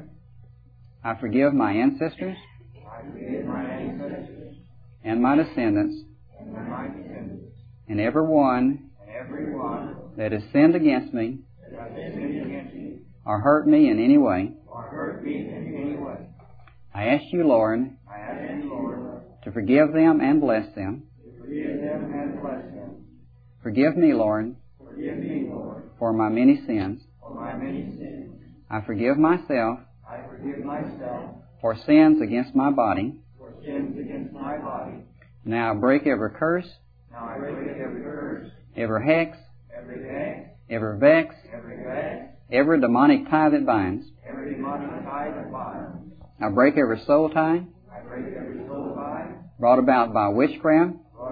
I forgive my ancestors I forgive my ancestors and my descendants, and my descendants, and every one and every one that has sinned against me that has sinned against me or hurt me in any way. or hurt me in any way. I ask you, Lord, I ask you, Lord, to forgive them and bless them. to forgive them and bless them. Forgive me, Lord, Forgive me, Lord, for my many sins. for my many sins. I forgive myself I forgive myself for sins against my body. for sins against my body. Now I break every curse, Now I break every curse, every hex, every hex, every vex, every vex, every demonic tie that binds. every I break every soul tie brought about by witchcraft,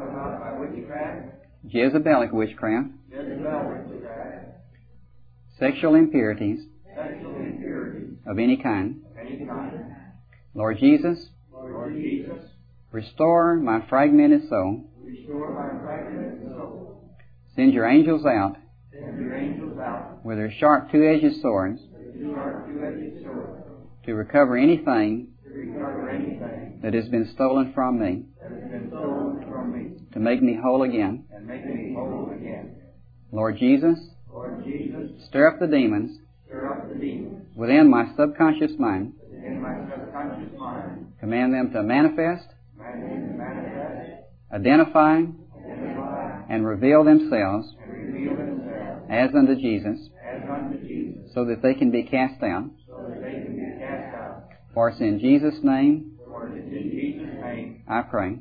Jezebelic witchcraft, sexual impurities of any kind. Lord Jesus, restore my fragmented soul. Send your angels out with their sharp two-edged swords to recover anything that has been stolen from me, to make me whole again. Lord Jesus, stir up the demons within my subconscious mind. Command them to manifest, identify, and reveal themselves as unto Jesus, so that they can be cast out. For it's in Jesus' name I pray.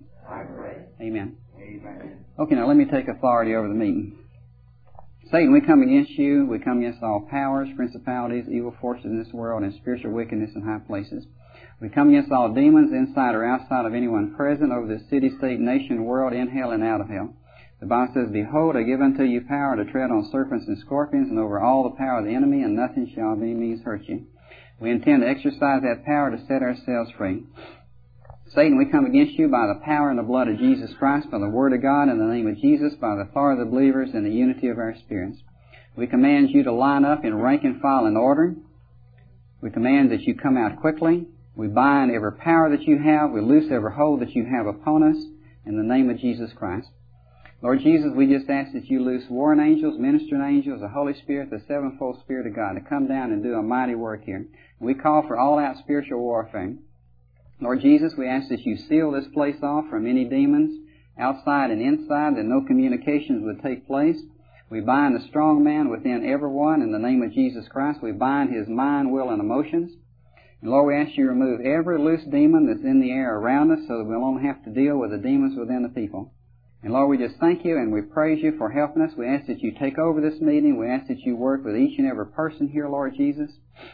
Amen. Okay, now let me take authority over the meeting. Satan, we come against you. We come against all powers, principalities, evil forces in this world, and spiritual wickedness in high places. We come against all demons inside or outside of anyone present over this city, state, nation, world, in hell and out of hell. The Bible says, Behold, I give unto you power to tread on serpents and scorpions and over all the power of the enemy, and nothing shall by any means hurt you. We intend to exercise that power to set ourselves free. Satan, we come against you by the power and the blood of Jesus Christ, by the Word of God, in the name of Jesus, by the authority of the believers, and the unity of our spirits. We command you to line up in rank and file and order. We command that you come out quickly. We bind every power that you have. We loose every hold that you have upon us in the name of Jesus Christ. Lord Jesus, we just ask that you loose warring angels, ministering angels, the Holy Spirit, the sevenfold Spirit of God to come down and do a mighty work here. We call for all-out spiritual warfare. Lord Jesus, we ask that you seal this place off from any demons outside and inside, that no communications would take place. We bind the strong man within everyone in the name of Jesus Christ. We bind his mind, will, and emotions. And Lord, we ask you to remove every loose demon that's in the air around us so that we'll only have to deal with the demons within the people. And Lord, we just thank you and we praise you for helping us. We ask that you take over this meeting. We ask that you work with each and every person here, Lord Jesus.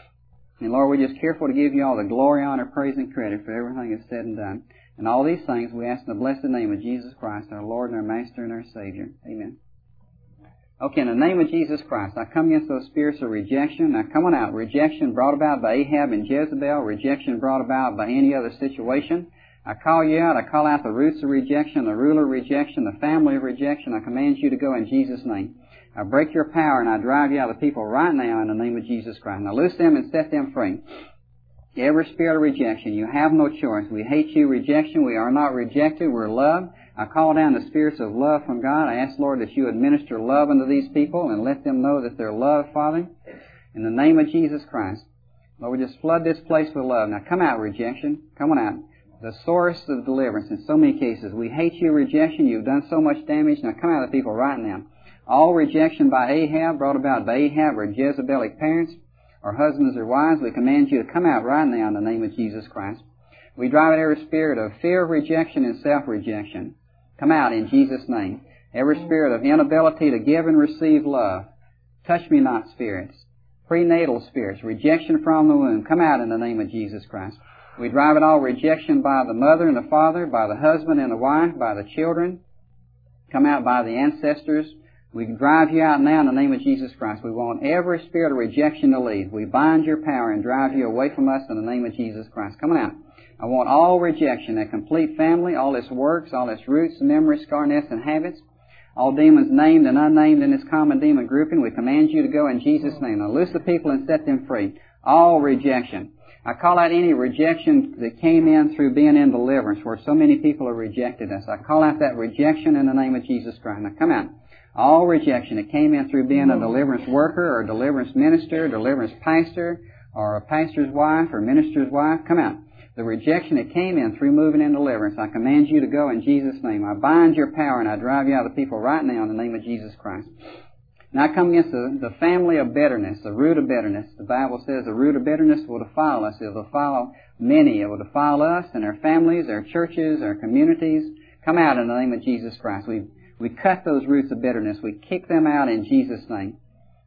And Lord, we're just careful to give you all the glory, honor, praise, and credit for everything that's said and done. And all these things we ask in the blessed name of Jesus Christ, our Lord and our Master and our Savior. Amen. Okay, in the name of Jesus Christ, I come against those spirits of rejection. Now, come on out. Rejection brought about by Ahab and Jezebel. Rejection brought about by any other situation. I call you out. I call out the roots of rejection, the ruler of rejection, the family of rejection. I command you to go in Jesus' name. I break your power and I drive you out of the people right now in the name of Jesus Christ. Now loose them and set them free. Every spirit of rejection, you have no choice. We hate you, rejection. We are not rejected. We're loved. I call down the spirits of love from God. I ask, Lord, that you administer love unto these people and let them know that they're loved, Father. In the name of Jesus Christ. Lord, we just flood this place with love. Now come out, rejection. Come on out. The source of deliverance in so many cases. We hate you, rejection. You've done so much damage. Now come out of the people right now. All rejection by Ahab, brought about by Ahab or Jezebelic parents, or husbands or wives, we command you to come out right now in the name of Jesus Christ. We drive out every spirit of fear, rejection, and self-rejection. Come out in Jesus' name. Every spirit of inability to give and receive love. Touch me not spirits. Prenatal spirits, rejection from the womb. Come out in the name of Jesus Christ. We drive out all rejection by the mother and the father, by the husband and the wife, by the children. Come out by the ancestors. We drive you out now in the name of Jesus Christ. We want every spirit of rejection to leave. We bind your power and drive you away from us in the name of Jesus Christ. Come on out. I want all rejection, a complete family, all its works, all its roots, memories, scar nests, and habits. All demons named and unnamed in this common demon grouping, we command you to go in Jesus' name. Now loose the people and set them free. All rejection. I call out any rejection that came in through being in deliverance, where so many people have rejected us. I call out that rejection in the name of Jesus Christ. Now come out. All rejection that came in through being a deliverance worker or a deliverance minister, deliverance pastor, or a pastor's wife or minister's wife, come out. The rejection that came in through moving in deliverance, I command you to go in Jesus' name. I bind your power and I drive you out of the people right now in the name of Jesus Christ. Now I come against the, the family of bitterness, the root of bitterness. The Bible says the root of bitterness will defile us. It will defile many. It will defile us and our families, our churches, our communities. Come out in the name of Jesus Christ. We We cut those roots of bitterness. We kick them out in Jesus' name.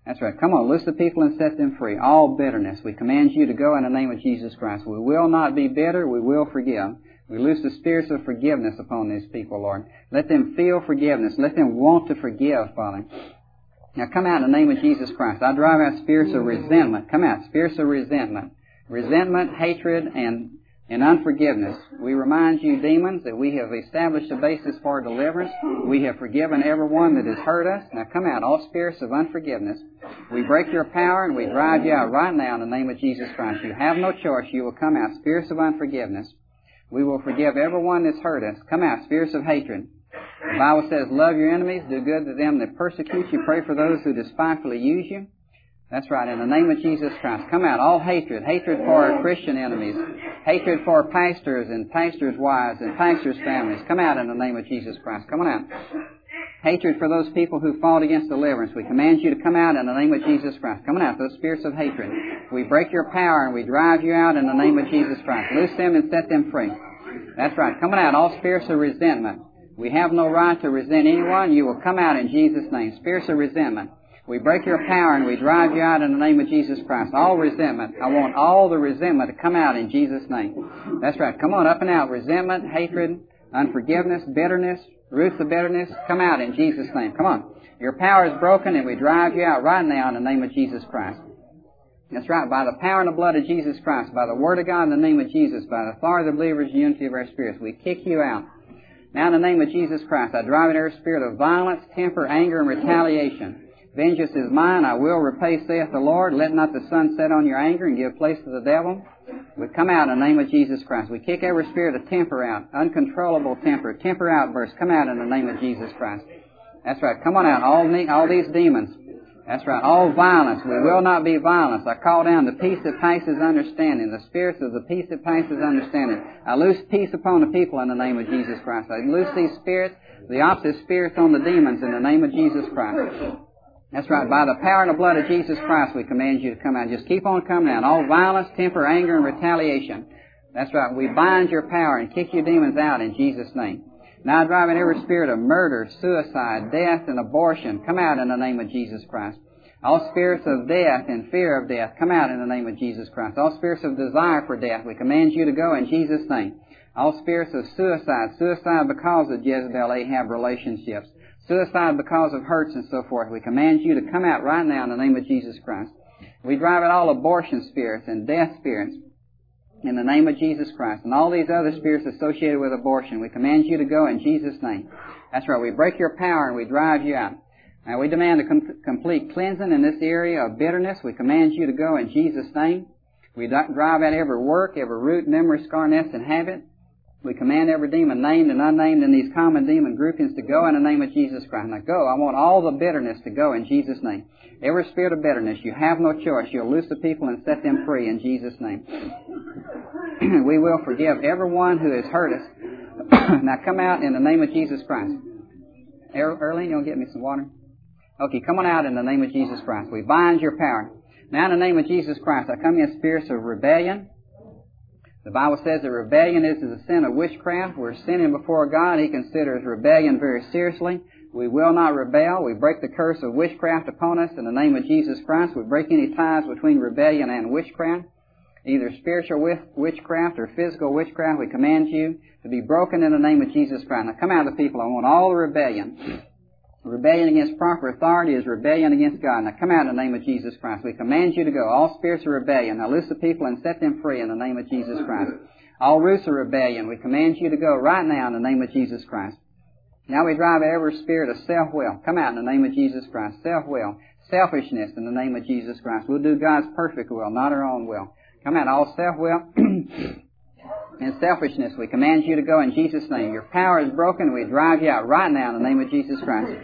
That's right. Come on, loose the people and set them free. All bitterness. We command you to go in the name of Jesus Christ. We will not be bitter. We will forgive. We loose the spirits of forgiveness upon these people, Lord. Let them feel forgiveness. Let them want to forgive, Father. Now come out in the name of Jesus Christ. I drive out spirits of resentment. Come out, spirits of resentment. Resentment, hatred, and and unforgiveness. We remind you, demons, that we have established a basis for deliverance. We have forgiven everyone that has hurt us. Now come out, all spirits of unforgiveness. We break your power and we drive you out right now in the name of Jesus Christ. You have no choice. You will come out, spirits of unforgiveness. We will forgive everyone that's hurt us. Come out, spirits of hatred. The Bible says, love your enemies, do good to them that persecute you, pray for those who despitefully use you. That's right, in the name of Jesus Christ. Come out, all hatred. Hatred for our Christian enemies. Hatred for pastors and pastors' wives and pastors' families. Come out in the name of Jesus Christ. Come on out. Hatred for those people who fought against deliverance. We command you to come out in the name of Jesus Christ. Come on out, those spirits of hatred. We break your power and we drive you out in the name of Jesus Christ. Loose them and set them free. That's right. Come on out, all spirits of resentment. We have no right to resent anyone. You will come out in Jesus' name. Spirits of resentment. We break your power and we drive you out in the name of Jesus Christ. All resentment. I want all the resentment to come out in Jesus' name. That's right. Come on, up and out. Resentment, hatred, unforgiveness, bitterness, roots of bitterness. Come out in Jesus' name. Come on. Your power is broken and we drive you out right now in the name of Jesus Christ. That's right. By the power and the blood of Jesus Christ, by the Word of God in the name of Jesus, by the authority of the believers and unity of our spirits, we kick you out. Now in the name of Jesus Christ, I drive out every spirit of violence, temper, anger, and retaliation. Vengeance is mine, I will repay, saith the Lord. Let not the sun set on your anger and give place to the devil. We come out in the name of Jesus Christ. We kick every spirit of temper out, uncontrollable temper, temper outbursts. Come out in the name of Jesus Christ. That's right. Come on out, all, all these demons. That's right. All violence. We will not be violence. I call down the peace that passes understanding, the spirits of the peace that passes understanding. I loose peace upon the people in the name of Jesus Christ. I loose these spirits, the opposite spirits on the demons in the name of Jesus Christ. That's right. By the power and the blood of Jesus Christ, we command you to come out. Just keep on coming out. All violence, temper, anger, and retaliation. That's right. We bind your power and kick your demons out in Jesus' name. Now I drive in every spirit of murder, suicide, death, and abortion. Come out in the name of Jesus Christ. All spirits of death and fear of death, come out in the name of Jesus Christ. All spirits of desire for death, we command you to go in Jesus' name. All spirits of suicide, suicide because of Jezebel, Ahab relationships. Suicide because of hurts and so forth. We command you to come out right now in the name of Jesus Christ. We drive out all abortion spirits and death spirits in the name of Jesus Christ. And all these other spirits associated with abortion, we command you to go in Jesus' name. That's right. We break your power and we drive you out. Now we demand a com- complete cleansing in this area of bitterness. We command you to go in Jesus' name. We drive out every work, every root, memory, scar, nest, and habit. We command every demon named and unnamed in these common demon groupings to go in the name of Jesus Christ. Now go. I want all the bitterness to go in Jesus' name. Every spirit of bitterness, you have no choice. You'll loose the people and set them free in Jesus' name. We will forgive everyone who has hurt us. Now come out in the name of Jesus Christ. Earlene, you'll get me some water? Okay, come on out in the name of Jesus Christ. We bind your power. Now in the name of Jesus Christ, I come against spirits of rebellion. The Bible says that rebellion is the sin of witchcraft. We're sinning before God. He considers rebellion very seriously. We will not rebel. We break the curse of witchcraft upon us in the name of Jesus Christ. We break any ties between rebellion and witchcraft, either spiritual witchcraft or physical witchcraft. We command you to be broken in the name of Jesus Christ. Now come out of the people. I want all the rebellion. Rebellion against proper authority is rebellion against God. Now come out in the name of Jesus Christ. We command you to go. All spirits of rebellion. Now loose the people and set them free in the name of Jesus Christ. All roots of rebellion. We command you to go right now in the name of Jesus Christ. Now we drive every spirit of self-will. Come out in the name of Jesus Christ. Self-will. Selfishness in the name of Jesus Christ. We'll do God's perfect will, not our own will. Come out. All self-will and selfishness. We command you to go in Jesus' name. Your power is broken. We drive you out right now in the name of Jesus Christ.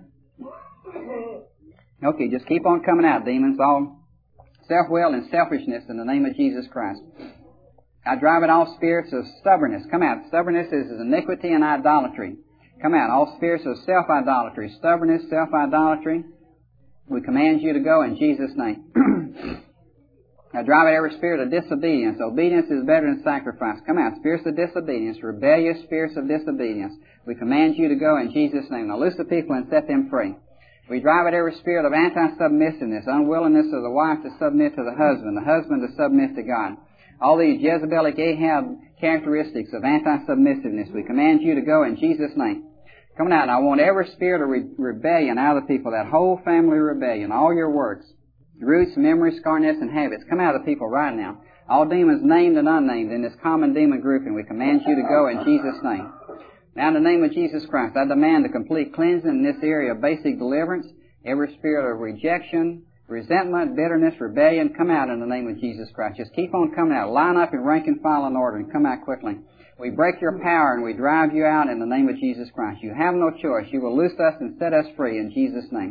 Okay, just keep on coming out, demons. All self-will and selfishness in the name of Jesus Christ. I drive out all spirits of stubbornness. Come out. Stubbornness is iniquity and idolatry. Come out. All spirits of self-idolatry. Stubbornness, self-idolatry. We command you to go in Jesus' name. I drive out every spirit of disobedience. Obedience is better than sacrifice. Come out. Spirits of disobedience. Rebellious spirits of disobedience. We command you to go in Jesus' name. Now loose the people and set them free. We drive out every spirit of anti-submissiveness, unwillingness of the wife to submit to the husband, the husband to submit to God. All these Jezebelic Ahab characteristics of anti-submissiveness, we command you to go in Jesus' name. Come out, and I want every spirit of re- rebellion out of the people, that whole family rebellion, all your works, roots, memories, scarness, and habits. Come out of the people right now. All demons named and unnamed in this common demon grouping, we command you to go in Jesus' name. Now in the name of Jesus Christ, I demand a complete cleansing in this area of basic deliverance. Every spirit of rejection, resentment, bitterness, rebellion, come out in the name of Jesus Christ. Just keep on coming out. Line up in rank and file and order and come out quickly. We break your power and we drive you out in the name of Jesus Christ. You have no choice. You will loose us and set us free in Jesus' name.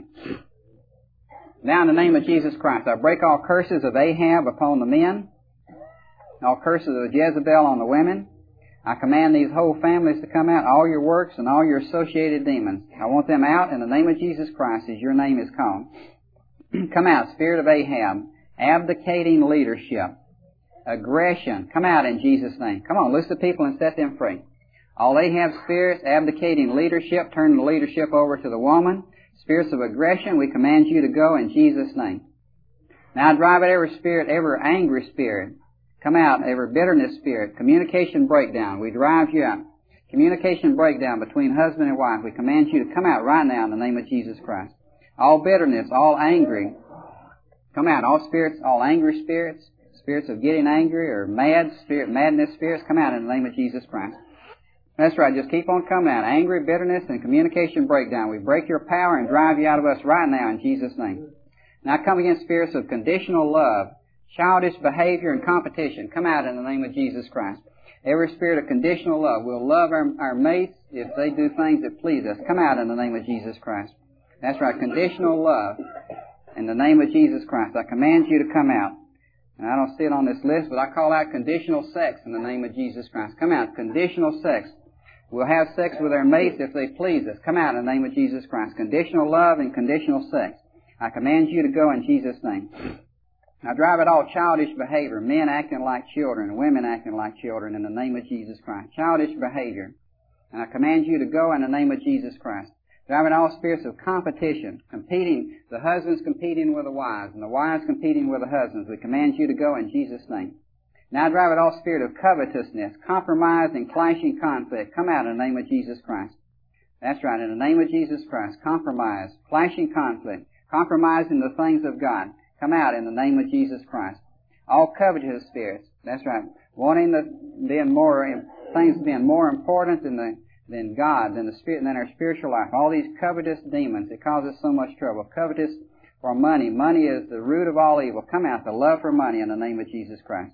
Now in the name of Jesus Christ, I break all curses of Ahab upon the men, all curses of Jezebel on the women. I command these whole families to come out, all your works and all your associated demons. I want them out in the name of Jesus Christ as your name is called. Come out, spirit of Ahab, abdicating leadership, aggression. Come out in Jesus' name. Come on, loose the people and set them free. All Ahab spirits, abdicating leadership, turning the leadership over to the woman. Spirits of aggression, we command you to go in Jesus' name. Now I drive out every spirit, every angry spirit. Come out, every bitterness spirit, communication breakdown. We drive you out. Communication breakdown between husband and wife. We command you to come out right now in the name of Jesus Christ. All bitterness, all angry, come out. All spirits, all angry spirits, spirits of getting angry or mad spirit, madness spirits, come out in the name of Jesus Christ. That's right. Just keep on coming out. Angry, bitterness, and communication breakdown. We break your power and drive you out of us right now in Jesus' name. Now come against spirits of conditional love, childish behavior, and competition. Come out in the name of Jesus Christ. Every spirit of conditional love. We'll love our, our mates if they do things that please us. Come out in the name of Jesus Christ. That's right. Conditional love. In the name of Jesus Christ, I command you to come out. And I don't see it on this list, but I call out conditional sex in the name of Jesus Christ. Come out. Conditional sex. We'll have sex with our mates if they please us. Come out in the name of Jesus Christ. Conditional love and conditional sex. I command you to go in Jesus' name. Now drive out all childish behavior, men acting like children, women acting like children in the name of Jesus Christ. Childish behavior. And I command you to go in the name of Jesus Christ. Drive out all spirits of competition, competing, the husbands competing with the wives, and the wives competing with the husbands. We command you to go in Jesus' name. Now drive out all spirit of covetousness, compromise, and clashing conflict. Come out in the name of Jesus Christ. That's right, in the name of Jesus Christ. Compromise, clashing conflict, compromising the things of God. Come out in the name of Jesus Christ. All covetous spirits. That's right. Wanting the being more things being more important than the than God, than the spirit, than our spiritual life. All these covetous demons that cause us so much trouble. Covetous for money. Money is the root of all evil. Come out, the love for money in the name of Jesus Christ.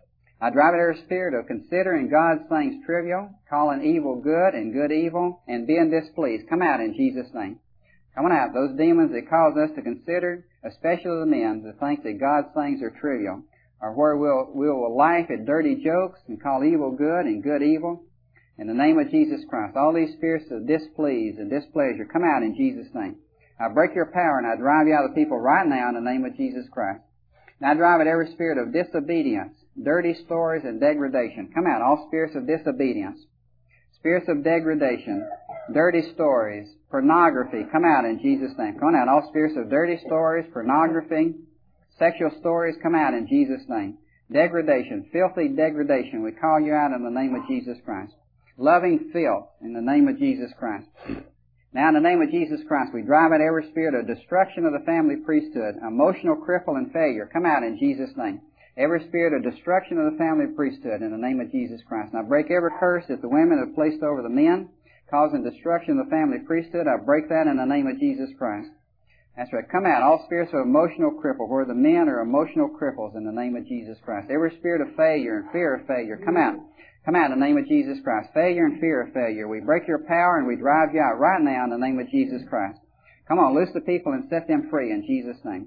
I drive out every spirit of considering God's things trivial, calling evil good and good evil, and being displeased. Come out in Jesus' name. Come on out. Those demons that cause us to consider, especially the men, to think that God's things are trivial, or where we'll, we'll laugh at dirty jokes and call evil good and good evil. In the name of Jesus Christ, all these spirits of displease and displeasure, come out in Jesus' name. I break your power and I drive you out of the people right now in the name of Jesus Christ. Now I drive out every spirit of disobedience, dirty stories, and degradation. Come out, all spirits of disobedience, spirits of degradation, dirty stories, pornography. Come out in Jesus' name. Come on out, all spirits of dirty stories, pornography, sexual stories. Come out in Jesus' name. Degradation, filthy degradation. We call you out in the name of Jesus Christ. Loving filth in the name of Jesus Christ. Now in the name of Jesus Christ, we drive out every spirit of destruction of the family priesthood, emotional cripple and failure. Come out in Jesus' name. Every spirit of destruction of the family priesthood in the name of Jesus Christ. And I break every curse that the women have placed over the men, causing destruction of the family priesthood. I break that in the name of Jesus Christ. That's right. Come out, all spirits of emotional cripple, where the men are emotional cripples in the name of Jesus Christ. Every spirit of failure and fear of failure, come out. Come out in the name of Jesus Christ. Failure and fear of failure. We break your power and we drive you out right now in the name of Jesus Christ. Come on, loose the people and set them free in Jesus' name.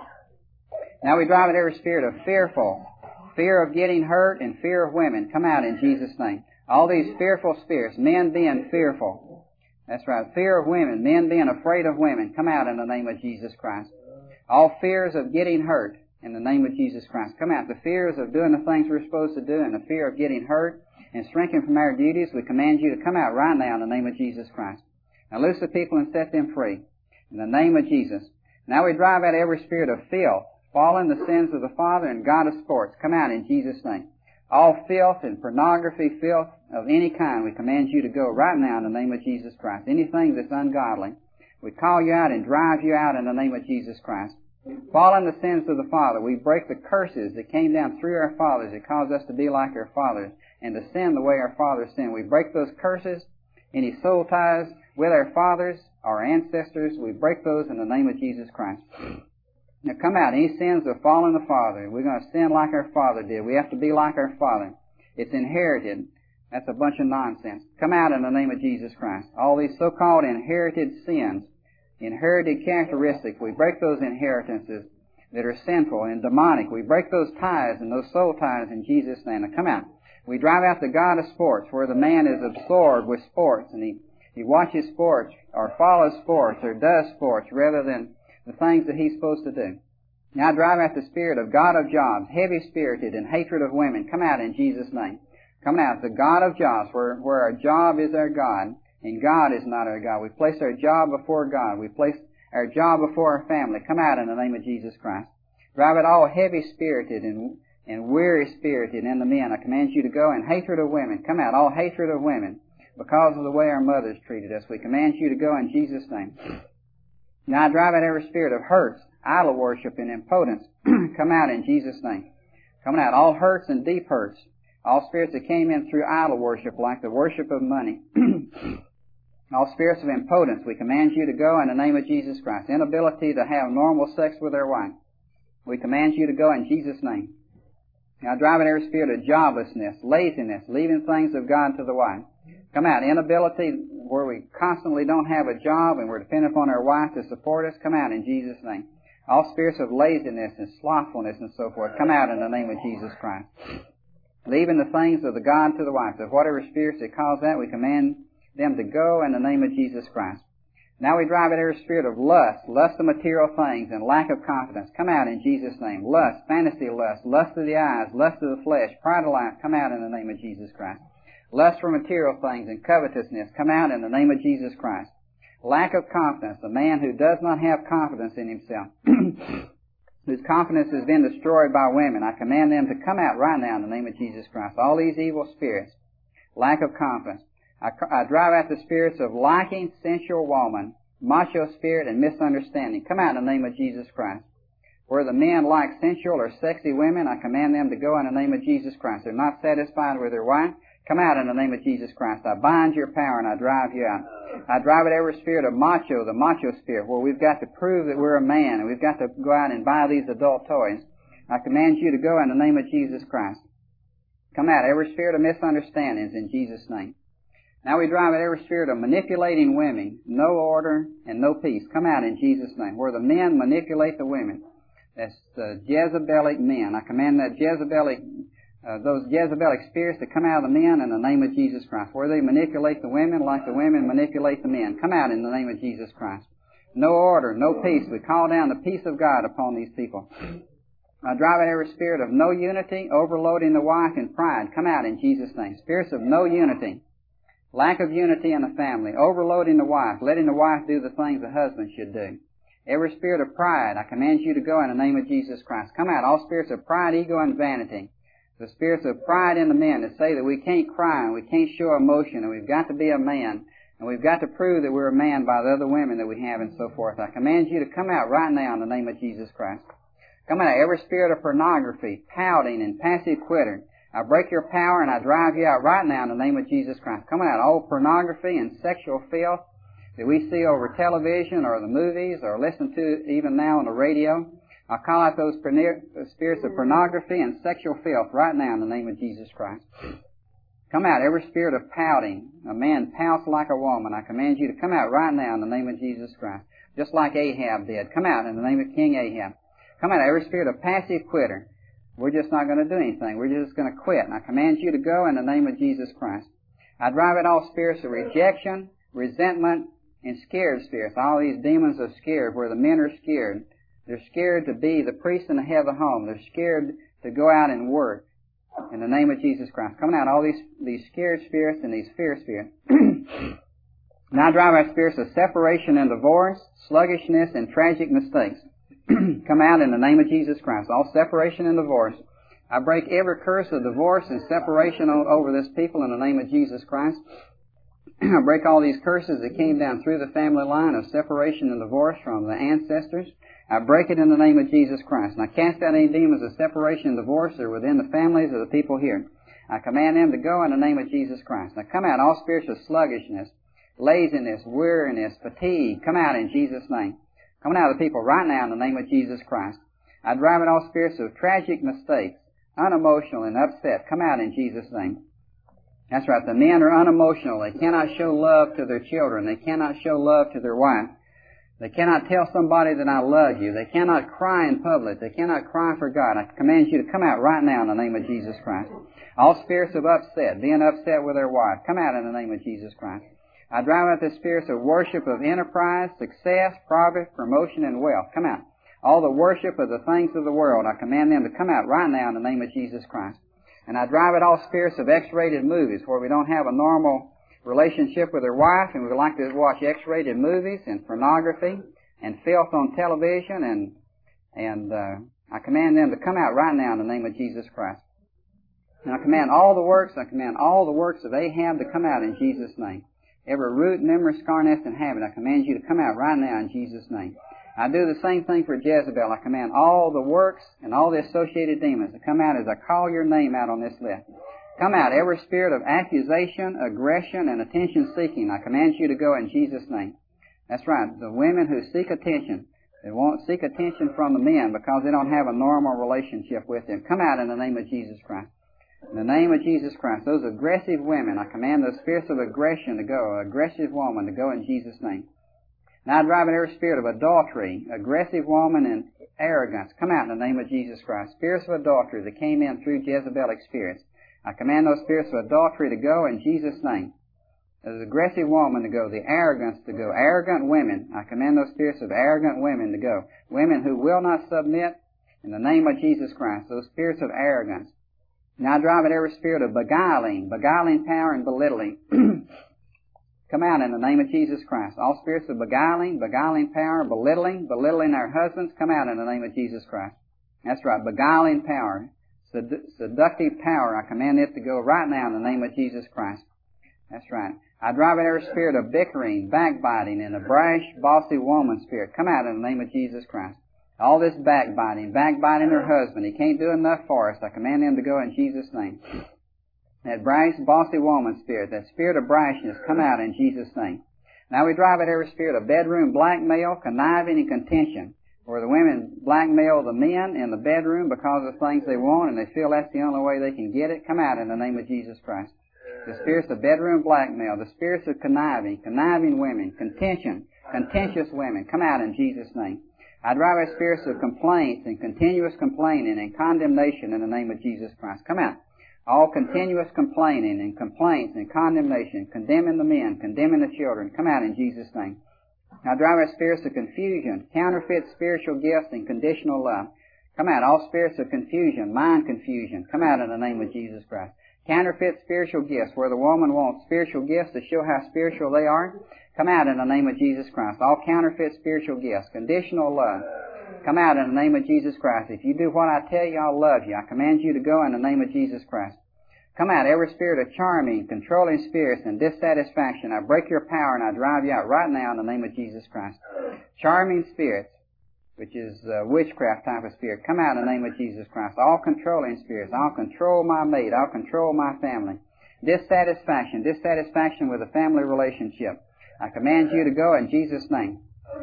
Now we drive out every spirit of fearful, fear of getting hurt, and fear of women. Come out in Jesus' name. All these fearful spirits, men being fearful. That's right, fear of women, men being afraid of women. Come out in the name of Jesus Christ. All fears of getting hurt. In the name of Jesus Christ. Come out. The fears of doing the things we're supposed to do and the fear of getting hurt and shrinking from our duties, we command you to come out right now in the name of Jesus Christ. Now loose the people and set them free. In the name of Jesus. Now we drive out every spirit of filth, fallen the sins of the father and god of sports. Come out in Jesus' name. All filth and pornography, filth of any kind, we command you to go right now in the name of Jesus Christ. Anything that's ungodly, we call you out and drive you out in the name of Jesus Christ. Fallen the sins of the father, we break the curses that came down through our fathers that caused us to be like our fathers and to sin the way our fathers sinned. We break those curses, any soul ties with our fathers, our ancestors, we break those in the name of Jesus Christ. Now come out, any sins of fallen the father. We're going to sin like our father did. We have to be like our father. It's inherited. That's a bunch of nonsense. Come out in the name of Jesus Christ. All these so-called inherited sins, inherited characteristics, we break those inheritances that are sinful and demonic. We break those ties and those soul ties in Jesus' name. Now come out. We drive out the god of sports, where the man is absorbed with sports, and he, he watches sports, or follows sports, or does sports, rather than the things that he's supposed to do. Now drive out the spirit of god of jobs, heavy-spirited and hatred of women. Come out in Jesus' name. Come out. The god of jobs, where, where our job is our God, and God is not our God. We place our job before God. We place our job before our family. Come out in the name of Jesus Christ. Drive it all heavy-spirited and, and weary-spirited in the men. I command you to go. And hatred of women. Come out, all hatred of women, because of the way our mothers treated us. We command you to go in Jesus' name. Now I drive out every spirit of hurts, idol worship, and impotence. Come out in Jesus' name. Coming out, all hurts and deep hurts. All spirits that came in through idol worship, like the worship of money. All spirits of impotence, we command you to go in the name of Jesus Christ. Inability to have normal sex with their wife, we command you to go in Jesus' name. Now drive out every spirit of joblessness, laziness, leaving things of God to the wife. Come out. Inability, where we constantly don't have a job and we're dependent upon our wife to support us, come out in Jesus' name. All spirits of laziness and slothfulness and so forth, come out in the name of Jesus Christ. Leaving the things of the God to the wife. So whatever spirits that cause that, we command them to go in the name of Jesus Christ. Now we drive out every spirit of lust, lust of material things, and lack of confidence. Come out in Jesus' name. Lust, fantasy lust, lust of the eyes, lust of the flesh, pride of life, come out in the name of Jesus Christ. Lust for material things and covetousness, come out in the name of Jesus Christ. Lack of confidence, a man who does not have confidence in himself, whose confidence has been destroyed by women, I command them to come out right now in the name of Jesus Christ. All these evil spirits, lack of confidence. I, I drive out the spirits of liking, sensual woman, macho spirit, and misunderstanding. Come out in the name of Jesus Christ. Where the men like sensual or sexy women, I command them to go in the name of Jesus Christ. They're not satisfied with their wife. Come out in the name of Jesus Christ. I bind your power and I drive you out. I drive out every spirit of macho, the macho spirit, where we've got to prove that we're a man and we've got to go out and buy these adult toys. I command you to go in the name of Jesus Christ. Come out, every spirit of misunderstandings in Jesus' name. Now we drive out every spirit of manipulating women, no order and no peace. Come out in Jesus' name. Where the men manipulate the women, that's the Jezebelic men. I command that Jezebelic Uh, those Jezebelic spirits to come out of the men in the name of Jesus Christ. Where they manipulate the women like the women manipulate the men. Come out in the name of Jesus Christ. No order, no peace. We call down the peace of God upon these people. I drive out every spirit of no unity, overloading the wife in pride. Come out in Jesus' name. Spirits of no unity, lack of unity in the family, overloading the wife, letting the wife do the things the husband should do. Every spirit of pride, I command you to go in the name of Jesus Christ. Come out, all spirits of pride, ego, and vanity. The spirits of pride in the men that say that we can't cry and we can't show emotion and we've got to be a man and we've got to prove that we're a man by the other women that we have and so forth. I command you to come out right now in the name of Jesus Christ. Come out, every spirit of pornography, pouting, and passive quitter. I break your power and I drive you out right now in the name of Jesus Christ. Come out, all pornography and sexual filth that we see over television or the movies or listen to even now on the radio. I call out those spirits of pornography and sexual filth right now in the name of Jesus Christ. Come out, every spirit of pouting. A man pouts like a woman. I command you to come out right now in the name of Jesus Christ. Just like Ahab did. Come out in the name of King Ahab. Come out, every spirit of passive quitter. We're just not going to do anything. We're just going to quit. And I command you to go in the name of Jesus Christ. I drive out all spirits of rejection, resentment, and scared spirits. All these demons are scared, where the men are scared. They're scared to be the priest in the head of the home. They're scared to go out and work in the name of Jesus Christ. Coming out, all these, these scared spirits and these fear spirits. Now I drive out spirits of separation and divorce, sluggishness, and tragic mistakes. Come out in the name of Jesus Christ. All separation and divorce. I break every curse of divorce and separation over this people in the name of Jesus Christ. I break all these curses that came down through the family line of separation and divorce from the ancestors. I break it in the name of Jesus Christ. And I cast out any demons of separation and divorce that are within the families of the people here. I command them to go in the name of Jesus Christ. Now come out all spirits of sluggishness, laziness, weariness, fatigue. Come out in Jesus' name. Coming out of the people right now in the name of Jesus Christ. I drive out all spirits of tragic mistakes, unemotional and upset. Come out in Jesus' name. That's right. The men are unemotional. They cannot show love to their children. They cannot show love to their wife. They cannot tell somebody that I love you. They cannot cry in public. They cannot cry for God. I command you to come out right now in the name of Jesus Christ. All spirits of upset, being upset with their wife, come out in the name of Jesus Christ. I drive out the spirits of worship of enterprise, success, profit, promotion, and wealth. Come out. All the worship of the things of the world, I command them to come out right now in the name of Jesus Christ. And I drive out all spirits of X-rated movies where we don't have a normal relationship with their wife and we like to watch X-rated movies and pornography and filth on television, and and uh, I command them to come out right now in the name of Jesus Christ. And I command all the works, I command all the works of Ahab to come out in Jesus' name. Every root, memory, scar, nest, and habit, I command you to come out right now in Jesus' name. I do the same thing for Jezebel. I command all the works and all the associated demons to come out as I call your name out on this list. Come out, every spirit of accusation, aggression, and attention-seeking. I command you to go in Jesus' name. That's right. The women who seek attention, they won't seek attention from the men because they don't have a normal relationship with them. Come out in the name of Jesus Christ. In the name of Jesus Christ, those aggressive women, I command those spirits of aggression to go, aggressive woman to go in Jesus' name. Now I drive out every spirit of adultery, aggressive woman, and arrogance. Come out in the name of Jesus Christ. Spirits of adultery that came in through Jezebelic spirits. I command those spirits of adultery to go in Jesus' name. Those aggressive woman to go, the arrogance to go, arrogant women. I command those spirits of arrogant women to go. Women who will not submit in the name of Jesus Christ. Those spirits of arrogance. Now I drive out every spirit of beguiling, beguiling power and belittling. Come out in the name of Jesus Christ. All spirits of beguiling, beguiling power, belittling, belittling our husbands, come out in the name of Jesus Christ. That's right, beguiling power, sedu- seductive power, I command it to go right now in the name of Jesus Christ. That's right. I drive out every spirit of bickering, backbiting, and a brash, bossy woman spirit. Come out in the name of Jesus Christ. All this backbiting, backbiting her husband. He can't do enough for us. I command him to go in Jesus' name. That brash, bossy woman spirit, that spirit of brashness, come out in Jesus' name. Now we drive out every spirit of bedroom blackmail, conniving, and contention, where the women blackmail the men in the bedroom because of things they want and they feel that's the only way they can get it. Come out in the name of Jesus Christ. The spirits of bedroom blackmail, the spirits of conniving, conniving women, contention, contentious women, come out in Jesus' name. I drive out spirits of complaints and continuous complaining and condemnation in the name of Jesus Christ. Come out. All continuous complaining and complaints and condemnation, condemning the men, condemning the children, come out in Jesus' name. I drive out spirits of confusion, counterfeit spiritual gifts, and conditional love. Come out. All spirits of confusion, mind confusion, come out in the name of Jesus Christ. Counterfeit spiritual gifts, where the woman wants spiritual gifts to show how spiritual they are, come out in the name of Jesus Christ. All counterfeit spiritual gifts, conditional love, come out in the name of Jesus Christ. If you do what I tell you, I'll love you. I command you to go in the name of Jesus Christ. Come out, every spirit of charming, controlling spirits and dissatisfaction. I break your power and I drive you out right now in the name of Jesus Christ. Charming spirits, which is uh, witchcraft type of spirit, come out in the name of Jesus Christ. All controlling spirits, I'll control my mate, I'll control my family. Dissatisfaction, dissatisfaction with a family relationship. I command you to go in Jesus' name.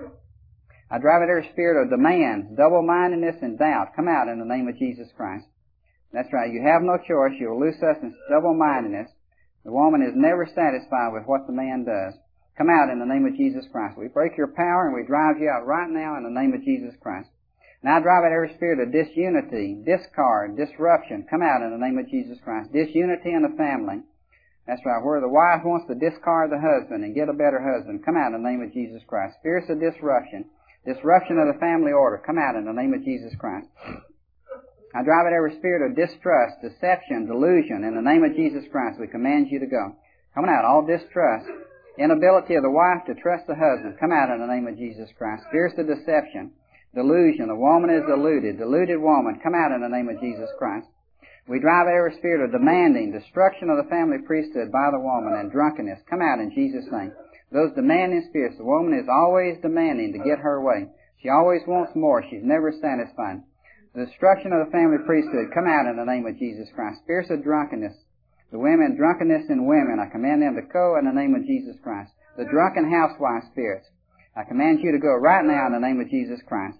I drive out every spirit of demands, double-mindedness, and doubt. Come out in the name of Jesus Christ. That's right. You have no choice. You will lose us in double-mindedness. The woman is never satisfied with what the man does. Come out in the name of Jesus Christ. We break your power and we drive you out right now in the name of Jesus Christ. Now I drive out every spirit of disunity, discord, disruption. Come out in the name of Jesus Christ. Disunity in the family. That's right. Where the wife wants to discard the husband and get a better husband. Come out in the name of Jesus Christ. Spirits of disruption. Disruption of the family order. Come out in the name of Jesus Christ. I drive out every spirit of distrust, deception, delusion. In the name of Jesus Christ, we command you to go. Coming out, all distrust, Inability of the wife to trust the husband, come out in the name of Jesus Christ. Spirits of deception, delusion, the woman is deluded. Deluded woman, come out in the name of Jesus Christ. We drive out every spirit of demanding, destruction of the family priesthood by the woman, and drunkenness, come out in Jesus' name. Those demanding spirits, the woman is always demanding to get her way. She always wants more. She's never satisfied. The destruction of the family priesthood, come out in the name of Jesus Christ. Spirits of drunkenness, the women, drunkenness in women, I command them to go in the name of Jesus Christ. The drunken housewife spirits, I command you to go right now in the name of Jesus Christ.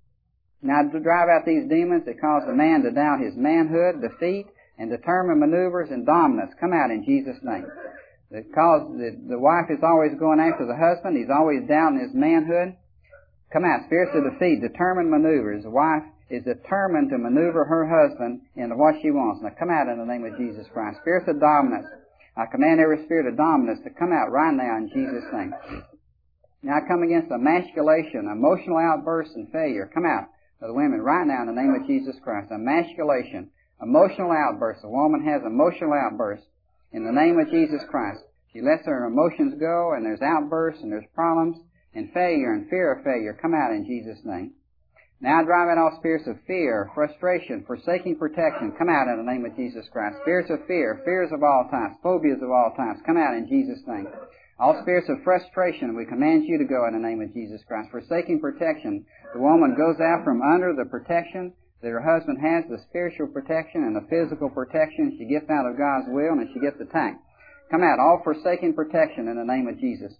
Now to drive out these demons that cause the man to doubt his manhood, defeat, and determine maneuvers and dominance, come out in Jesus' name. That cause the, the wife is always going after the husband, he's always doubting his manhood. Come out, spirits of defeat, determined maneuvers. The wife is determined to maneuver her husband into what she wants. Now come out in the name of Jesus Christ. Spirits of dominance, I command every spirit of dominance to come out right now in Jesus' name. Now I come against emasculation, emotional outbursts, and failure. Come out of the women right now in the name of Jesus Christ. Emasculation, emotional outbursts. The woman has emotional outbursts in the name of Jesus Christ. She lets her emotions go, and there's outbursts, and there's problems, and failure, and fear of failure. Come out in Jesus' name. Now I drive out all spirits of fear, frustration, forsaking protection. Come out in the name of Jesus Christ. Spirits of fear, fears of all types, phobias of all types. Come out in Jesus' name. All spirits of frustration, we command you to go in the name of Jesus Christ. Forsaking protection, the woman goes out from under the protection that her husband has, the spiritual protection and the physical protection. She gets out of God's will and she gets attacked. Come out, all forsaking protection in the name of Jesus.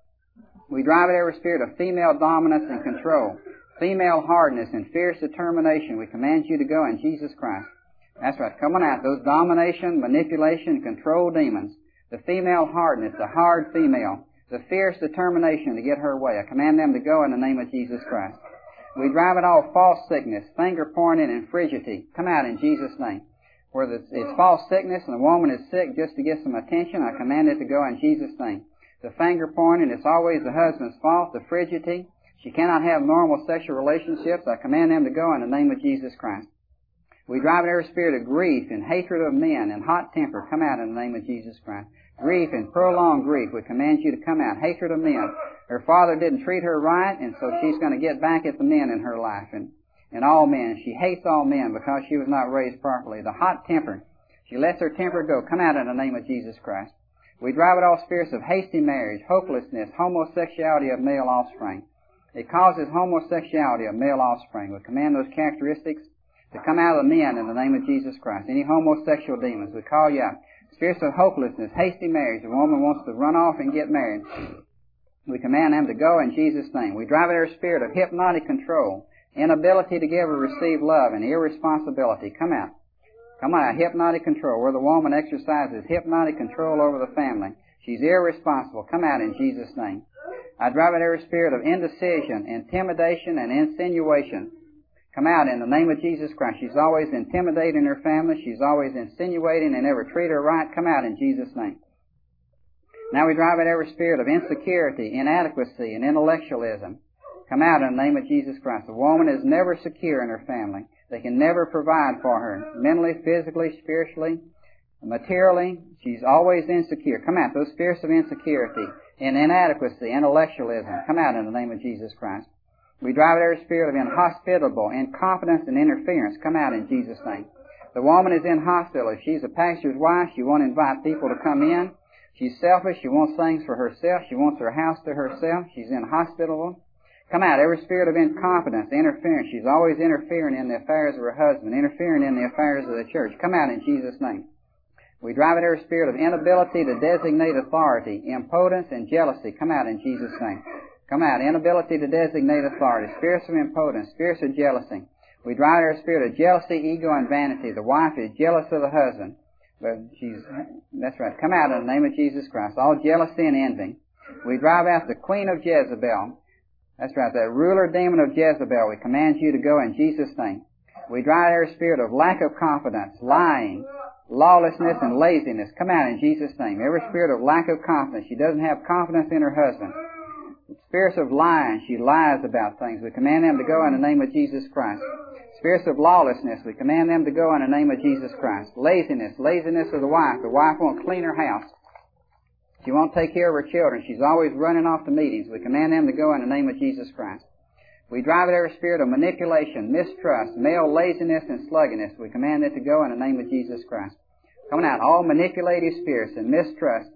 We drive out every spirit of female dominance and control, female hardness and fierce determination. We command you to go in Jesus Christ. That's right. Come on out. Those domination, manipulation, control demons. The female hardness, the hard female, the fierce determination to get her way. I command them to go in the name of Jesus Christ. We drive out all false sickness, finger pointing, and frigidity. Come out in Jesus' name. Where it's false sickness and the woman is sick just to get some attention, I command it to go in Jesus' name. The finger pointing, it's always the husband's fault. The frigidity, she cannot have normal sexual relationships. I command them to go in the name of Jesus Christ. We drive out every spirit of grief and hatred of men and hot temper. Come out in the name of Jesus Christ. Grief and prolonged grief, we command you to come out. Hatred of men. Her father didn't treat her right, and so she's going to get back at the men in her life and, and all men. She hates all men because she was not raised properly. The hot temper, she lets her temper go. Come out in the name of Jesus Christ. We drive out all spirits of hasty marriage, hopelessness, homosexuality of male offspring. It causes homosexuality of male offspring. We command those characteristics to come out of the men in the name of Jesus Christ. Any homosexual demons, we call you out. Spirits of hopelessness, hasty marriage. The woman wants to run off and get married. We command them to go in Jesus' name. We drive out her spirit of hypnotic control, inability to give or receive love, and irresponsibility. Come out. Come on, hypnotic control, where the woman exercises hypnotic control over the family. She's irresponsible. Come out in Jesus' name. I drive out every spirit of indecision, intimidation, and insinuation. Come out in the name of Jesus Christ. She's always intimidating her family. She's always insinuating and never treat her right. Come out in Jesus' name. Now we drive out every spirit of insecurity, inadequacy, and intellectualism. Come out in the name of Jesus Christ. The woman is never secure in her family. They can never provide for her. Mentally, physically, spiritually, materially, she's always insecure. Come out. Those spirits of insecurity and inadequacy, intellectualism. Come out in the name of Jesus Christ. We drive out every spirit of inhospitable, incompetence, and interference. Come out in Jesus' name. The woman is inhospitable. If she's a pastor's wife, she won't invite people to come in. She's selfish. She wants things for herself. She wants her house to herself. She's inhospitable. Come out, every spirit of incompetence, interference. She's always interfering in the affairs of her husband, interfering in the affairs of the church. Come out in Jesus' name. We drive out every spirit of inability to designate authority, impotence, and jealousy. Come out in Jesus' name. Come out, inability to designate authority, spirits of impotence, spirits of jealousy. We drive out every spirit of jealousy, ego, and vanity. The wife is jealous of the husband. But she's, that's right. Come out in the name of Jesus Christ. All jealousy and envy. We drive out the queen of Jezebel. That's right, that ruler demon of Jezebel. We command you to go in Jesus' name. We drive out every spirit of lack of confidence, lying, lawlessness, and laziness. Come out in Jesus' name. Every spirit of lack of confidence. She doesn't have confidence in her husband. Spirits of lying. She lies about things. We command them to go in the name of Jesus Christ. Spirits of lawlessness. We command them to go in the name of Jesus Christ. Laziness. Laziness of the wife. The wife won't clean her house. She won't take care of her children. She's always running off to meetings. We command them to go in the name of Jesus Christ. We drive out every spirit of manipulation, mistrust, male laziness, and sluggishness. We command it to go in the name of Jesus Christ. Coming out, all manipulative spirits and mistrust.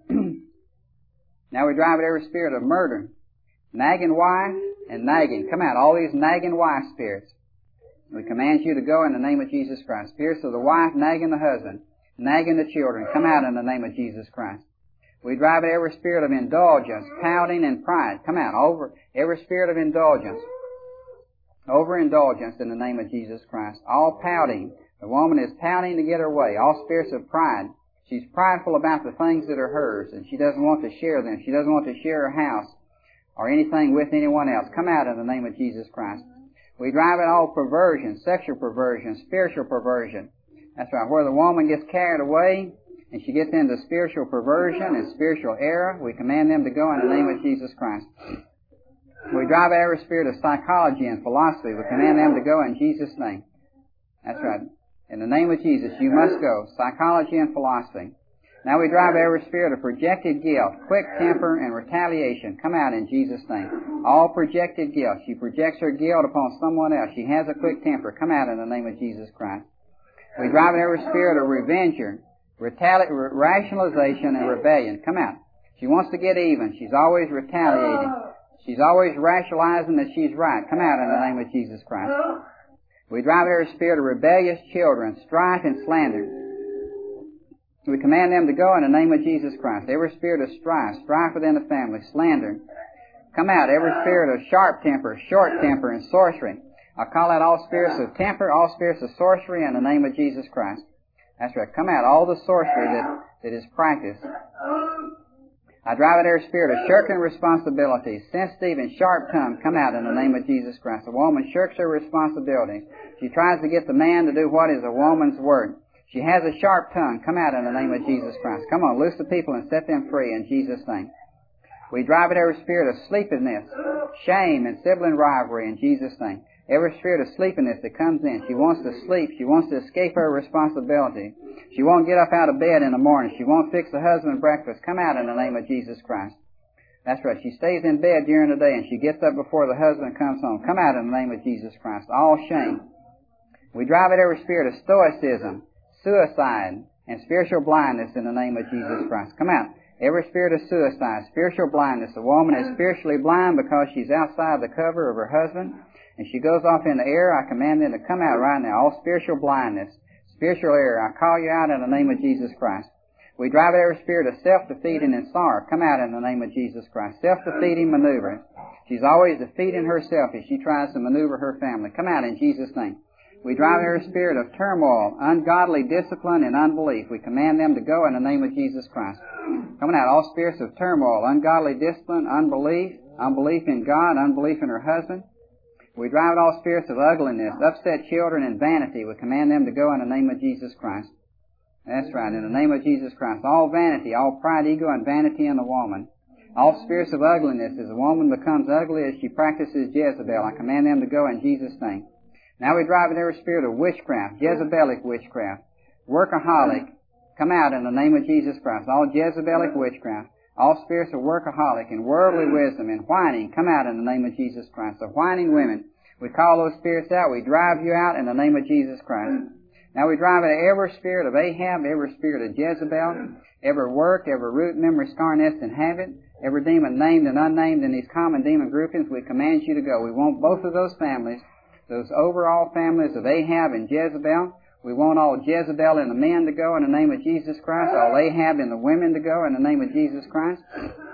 Now we drive out every spirit of murder, nagging wife, and nagging. Come out, all these nagging wife spirits. We command you to go in the name of Jesus Christ. Spirits of the wife nagging the husband, nagging the children. Come out in the name of Jesus Christ. We drive out every spirit of indulgence, pouting, and pride. Come out, over every spirit of indulgence. Overindulgence in the name of Jesus Christ. All pouting. The woman is pouting to get her way. All spirits of pride. She's prideful about the things that are hers, and she doesn't want to share them. She doesn't want to share her house or anything with anyone else. Come out in the name of Jesus Christ. We drive out all perversion, sexual perversion, spiritual perversion. That's right. Where the woman gets carried away and she gets into spiritual perversion and spiritual error, we command them to go in the name of Jesus Christ. We drive out every spirit of psychology and philosophy. We command them to go in Jesus' name. That's right. In the name of Jesus, you must go. Psychology and philosophy. Now we drive every spirit of projected guilt, quick temper, and retaliation. Come out in Jesus' name. All projected guilt. She projects her guilt upon someone else. She has a quick temper. Come out in the name of Jesus Christ. We drive every spirit of revenger, retali- rationalization, and rebellion. Come out. She wants to get even. She's always retaliating. She's always rationalizing that she's right. Come out in the name of Jesus Christ. We drive every spirit of rebellious children, strife, and slander. We command them to go in the name of Jesus Christ. Every spirit of strife, strife within the family, slander. Come out. Every spirit of sharp temper, short temper, and sorcery. I call out all spirits of temper, all spirits of sorcery in the name of Jesus Christ. That's right. Come out. All the sorcery that, that is practiced. I drive out every spirit of shirking responsibilities, sensitive and sharp tongue. Come out in the name of Jesus Christ. A woman shirks her responsibilities. She tries to get the man to do what is a woman's word. She has a sharp tongue. Come out in the name of Jesus Christ. Come on, loose the people and set them free in Jesus' name. We drive out every spirit of sleepiness, shame, and sibling rivalry in Jesus' name. Every spirit of sleepiness that comes in. She wants to sleep. She wants to escape her responsibility. She won't get up out of bed in the morning. She won't fix the husband breakfast. Come out in the name of Jesus Christ. That's right. She stays in bed during the day and she gets up before the husband comes home. Come out in the name of Jesus Christ. All shame. We drive out every spirit of stoicism, suicide, and spiritual blindness in the name of Jesus Christ. Come out. Every spirit of suicide, spiritual blindness. A woman is spiritually blind because she's outside the cover of her husband, and she goes off in the air. I command them to come out right now. All spiritual blindness, spiritual error. I call you out in the name of Jesus Christ. We drive out every spirit of self-defeating and sorrow. Come out in the name of Jesus Christ. Self-defeating maneuver. She's always defeating herself as she tries to maneuver her family. Come out in Jesus' name. We drive every spirit of turmoil, ungodly discipline, and unbelief. We command them to go in the name of Jesus Christ. Coming out, all spirits of turmoil, ungodly discipline, unbelief, unbelief in God, unbelief in her husband. We drive out all spirits of ugliness, upset children, and vanity. We command them to go in the name of Jesus Christ. That's right, in the name of Jesus Christ. All vanity, all pride, ego, and vanity in the woman. All spirits of ugliness, as a woman becomes ugly as she practices Jezebel, I command them to go in Jesus' name. Now we drive out every spirit of witchcraft, Jezebelic witchcraft, workaholic. Come out in the name of Jesus Christ. All Jezebelic witchcraft, all spirits of workaholic and worldly wisdom and whining. Come out in the name of Jesus Christ. The whining women, we call those spirits out. We drive you out in the name of Jesus Christ. Now we drive out every spirit of Ahab, every spirit of Jezebel, every work, every root, memory, scar, nest, and habit, every demon named and unnamed in these common demon groupings. We command you to go. We want both of those families, those overall families of Ahab and Jezebel. We want all Jezebel and the men to go in the name of Jesus Christ, all Ahab and the women to go in the name of Jesus Christ.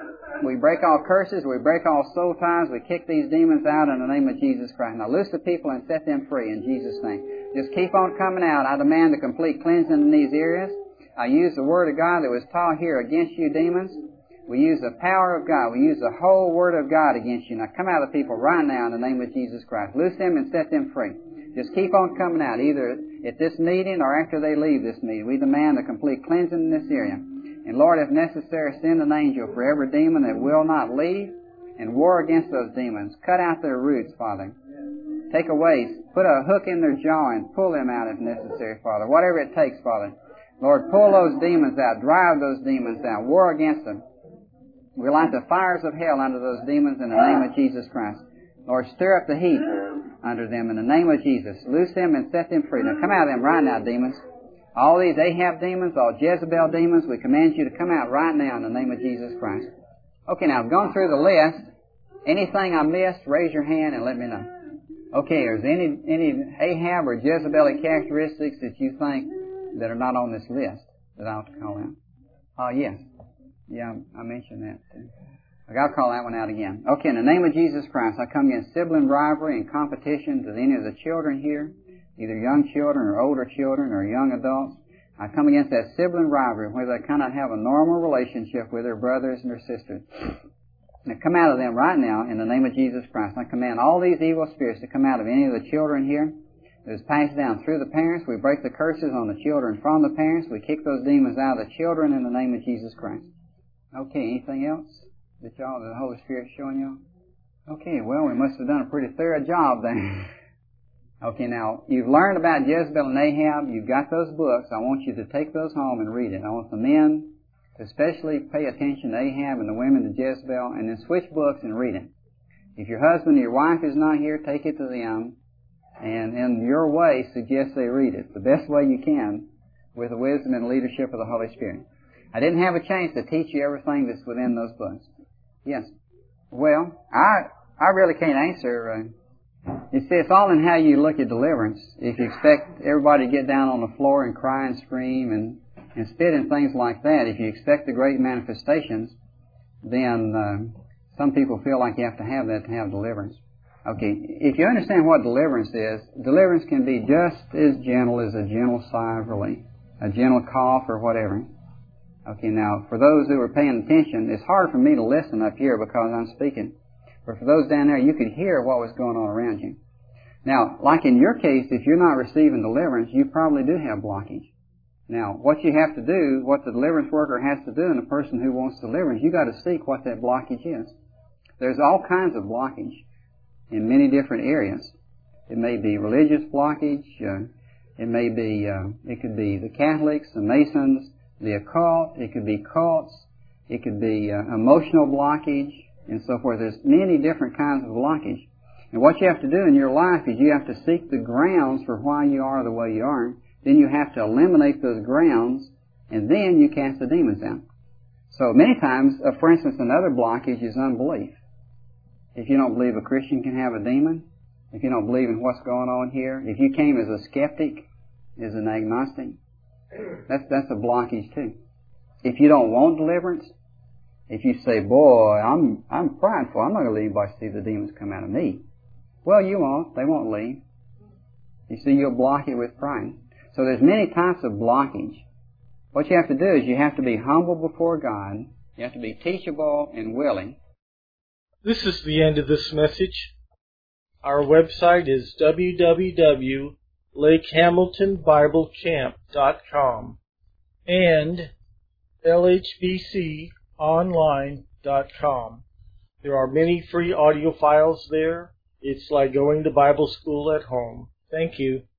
We break all curses, we break all soul ties, we kick these demons out in the name of Jesus Christ. Now loose the people and set them free in Jesus' name. Just keep on coming out. I demand a complete cleansing in these areas. I use the Word of God that was taught here against you demons. We use the power of God. We use the whole Word of God against you. Now come out of the people right now in the name of Jesus Christ. Loose them and set them free. Just keep on coming out, either at this meeting or after they leave this meeting. We demand a complete cleansing in this area. And Lord, if necessary, send an angel for every demon that will not leave and war against those demons. Cut out their roots, Father. Take away, put a hook in their jaw and pull them out if necessary, Father. Whatever it takes, Father. Lord, pull those demons out. Drive those demons out. War against them. We light the fires of hell under those demons in the name of Jesus Christ. Lord, stir up the heat under them in the name of Jesus. Loose them and set them free. Now come out of them right now, demons. All these Ahab demons, all Jezebel demons, we command you to come out right now in the name of Jesus Christ. Okay, now I've gone through the list. Anything I missed, raise your hand and let me know. Okay, is there any, any Ahab or Jezebelic characteristics that you think that are not on this list that I ought to call out? Oh, yes. Yeah, I mentioned that too. I'll call that one out again. Okay, in the name of Jesus Christ, I come against sibling rivalry and competition to any of the children here, either young children or older children or young adults. I come against that sibling rivalry where they cannot have a normal relationship with their brothers and their sisters. Now come out of them right now in the name of Jesus Christ. I command all these evil spirits to come out of any of the children here. It was passed down through the parents. We break the curses on the children from the parents. We kick those demons out of the children in the name of Jesus Christ. Okay, anything else that y'all, that the Holy Spirit's showing y'all? Okay, well, we must have done a pretty thorough job then. Okay, now, you've learned about Jezebel and Ahab. You've got those books. I want you to take those home and read it. I want the men to especially pay attention to Ahab and the women to Jezebel, and then switch books and read it. If your husband or your wife is not here, take it to them, and in your way, suggest they read it the best way you can with the wisdom and leadership of the Holy Spirit. I didn't have a chance to teach you everything that's within those books. Yes. Well, I I really can't answer. Uh, you see, it's all in how you look at deliverance. If you expect everybody to get down on the floor and cry and scream and, and spit and things like that, if you expect the great manifestations, then uh, some people feel like you have to have that to have deliverance. Okay, if you understand what deliverance is, deliverance can be just as gentle as a gentle sigh of relief, a gentle cough or whatever. Okay, now, for those who are paying attention, it's hard for me to listen up here because I'm speaking. But for those down there, you could hear what was going on around you. Now, like in your case, if you're not receiving deliverance, you probably do have blockage. Now, what you have to do, what the deliverance worker has to do, and the person who wants deliverance, you got to seek what that blockage is. There's all kinds of blockage in many different areas. It may be religious blockage. Uh, it may be, uh, it could be the Catholics, the Masons, the occult. It could be cults. It could be uh, emotional blockage, and so forth. There's many different kinds of blockage. And what you have to do in your life is you have to seek the grounds for why you are the way you are. Then you have to eliminate those grounds, and then you cast the demons out. So many times, uh, for instance, another blockage is unbelief. If you don't believe a Christian can have a demon, if you don't believe in what's going on here, if you came as a skeptic, as an agnostic, that's that's a blockage too. If you don't want deliverance, if you say, boy, I'm I'm prideful, I'm not going to leave by see the demons come out of me. Well, you won't. They won't leave. You see, you'll block it with pride. So there's many types of blockage. What you have to do is you have to be humble before God. You have to be teachable and willing. This is the end of this message. Our website is w w w dot lake hamilton bible camp dot com and l h b c online dot com. There are many free audio files there. It's like going to Bible school at home. Thank you.